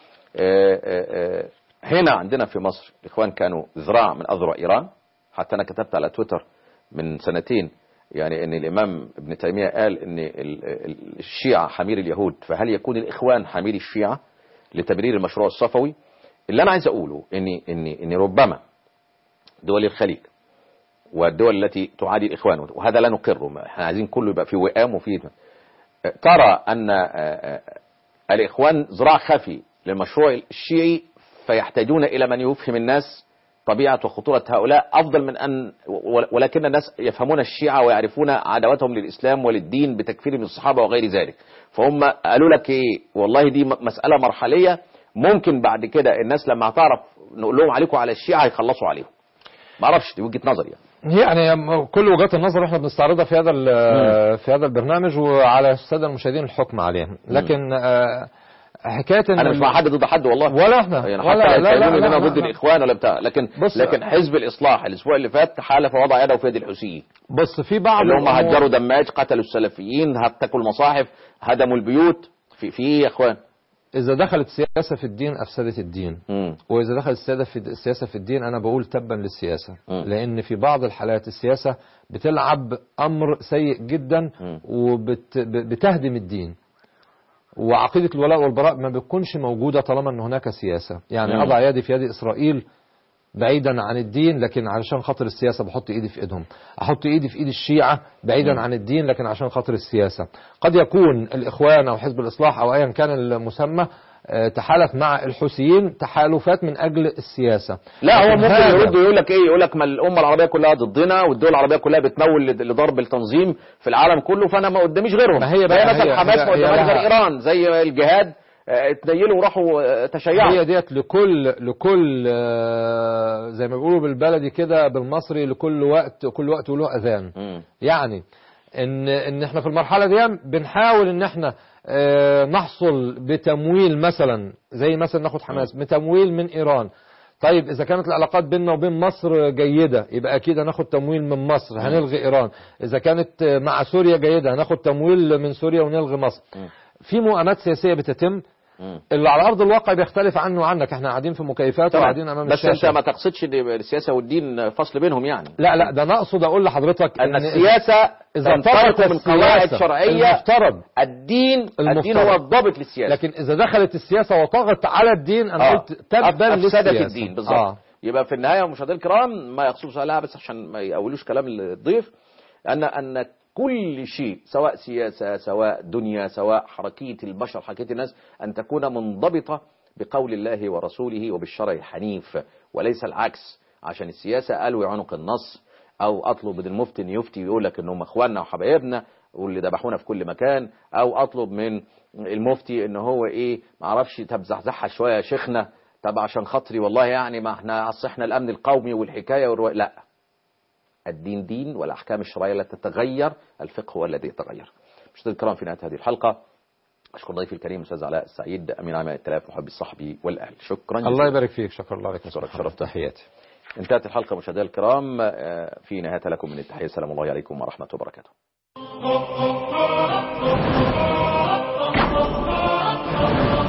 هنا عندنا في مصر الإخوان كانوا ذراع من أذرع إيران. حتى أنا كتبت على تويتر من سنتين يعني أن الإمام ابن تيمية قال أن الشيعة حمير اليهود، فهل يكون الإخوان حمير الشيعة لتبرير المشروع الصفوي؟ اللي أنا عايز أقوله أن ربما دول الخليج والدول التي تعادي الإخوان، وهذا لا نقره، احنا عايزين كله يبقى في وئام وفي، ترى أن الإخوان ذراع خفي للمشروع الشيعي، فيحتاجون إلى من يفهم الناس طبيعة وخطورة هؤلاء أفضل من أن، ولكن الناس يفهمون الشيعة ويعرفون عداوتهم للإسلام وللدين بتكفير من الصحابة وغير ذلك. فهم قالوا لك إيه، والله دي مسألة مرحلية، ممكن بعد كده الناس لما تعرف نقول لهم عليكم على الشيعة يخلصوا عليهم. ما اعرفش، دي وجهة نظر يعني كل وجهات النظر احنا بنستعرضها في هذا البرنامج، وعلى السادة المشاهدين الحكم عليهم. لكن حكايه انا مش مع حد ضد حد والله، ولا احنا يعني حتى لا انا ضد الاخوان ولا بتاع، لكن حزب الاصلاح الاسبوع اللي فات تحالف ووضع يده في يد الحوثيين. بص، في بعض اللي هم هجروا دماج، قتلوا السلفيين، هتكوا المصاحف، هدموا البيوت، في يا اخوان. إذا دخلت سياسة في الدين أفسدت الدين. وإذا دخلت السياسة في الدين أنا بقول تبا للسياسة. لأن في بعض الحالات السياسة بتلعب أمر سيء جدا وبتهدم الدين، وعقيدة الولاء والبراء ما بتكونش موجودة طالما أن هناك سياسة. يعني أضع يدي في يد إسرائيل بعيدا عن الدين، لكن علشان خاطر السياسة بحط ايدي في ايدهم، احط ايدي في ايد الشيعة بعيدا عن الدين لكن عشان خاطر السياسة. قد يكون الاخوان او حزب الاصلاح او ايا كان المسمى تحالف مع الحوثيين تحالفات من اجل السياسة. لا، هو ممكن يرد يقول لك ايه، يقول لك ما الامة العربية كلها ضدنا والدول العربية كلها بتمول لضرب التنظيم في العالم كله، فانا ما قداميش غيرهم. ما هي بقى مثلا حماس ما قدامهاش غير ايران، زي الجهاد اتنيلوا وراحوا تشيعوا. هي ديت لكل زي ما بيقولوا بالبلدي كده بالمصري، كل وقت وله اذان. يعني ان احنا في المرحله دي بنحاول ان احنا نحصل بتمويل، مثلا زي مثلا ناخد حماس بتمويل من ايران، طيب إذا كانت العلاقات بيننا وبين مصر جيدة يبقى أكيد هناخد تمويل من مصر، هنلغي إيران. إذا كانت مع سوريا جيدة هناخد تمويل من سوريا ونلغي مصر. في مؤامات سياسية بتتم اللي على أرض الواقع بيختلف عنه وعنك. احنا قاعدين في مكيفات وقاعدين أمام بس الشاشة. أنت ما تقصدش ان السياسة والدين فصل بينهم يعني. لا ده أنا أقصد أقول لحضرتك أن السياسة إذا تنطلق من قواعد شرعية، المفترض الدين هو الضابط للسياسة. لكن إذا دخلت السياسة وطغت على الدين أنا قلت تبا للسياسة. الدين بالظبط. يبقى في النهاية مشاهدينا الكرام ما يقصد سؤالها بس عشان ما يقولوش كلام الضيف أن كل شيء سواء سياسة سواء دنيا سواء حركية البشر حركية الناس أن تكون منضبطة بقول الله ورسوله وبالشرع الحنيف وليس العكس. عشان السياسة ألوي عنق النص أو أطلب من المفتي أن يفتي ويقول لك أنهم أخواننا وحبايبنا واللي ذبحونا في كل مكان، أو أطلب من المفتي أنه هو إيه معرفش تبزحزحها شوية يا شيخنا طب عشان خاطري والله يعني ما احنا احنا الأمن القومي والحكاية لا، الدين دين والأحكام الشرعية لا تتغير، الفقه هو الذي يتغير. مشاهدينا الكرام في نهاية هذه الحلقة أشكر ضيفي الكريم أستاذ علاء السعيد أمين عام الائتلاف محب الصحب والأهل. شكرا جزيلا. الله يبارك فيك. شكرا الله عليكم. شرفت. تحياتي. انتهت الحلقة مشاهدينا الكرام، في نهاية لكم من التحية السلام الله عليكم ورحمة وبركاته.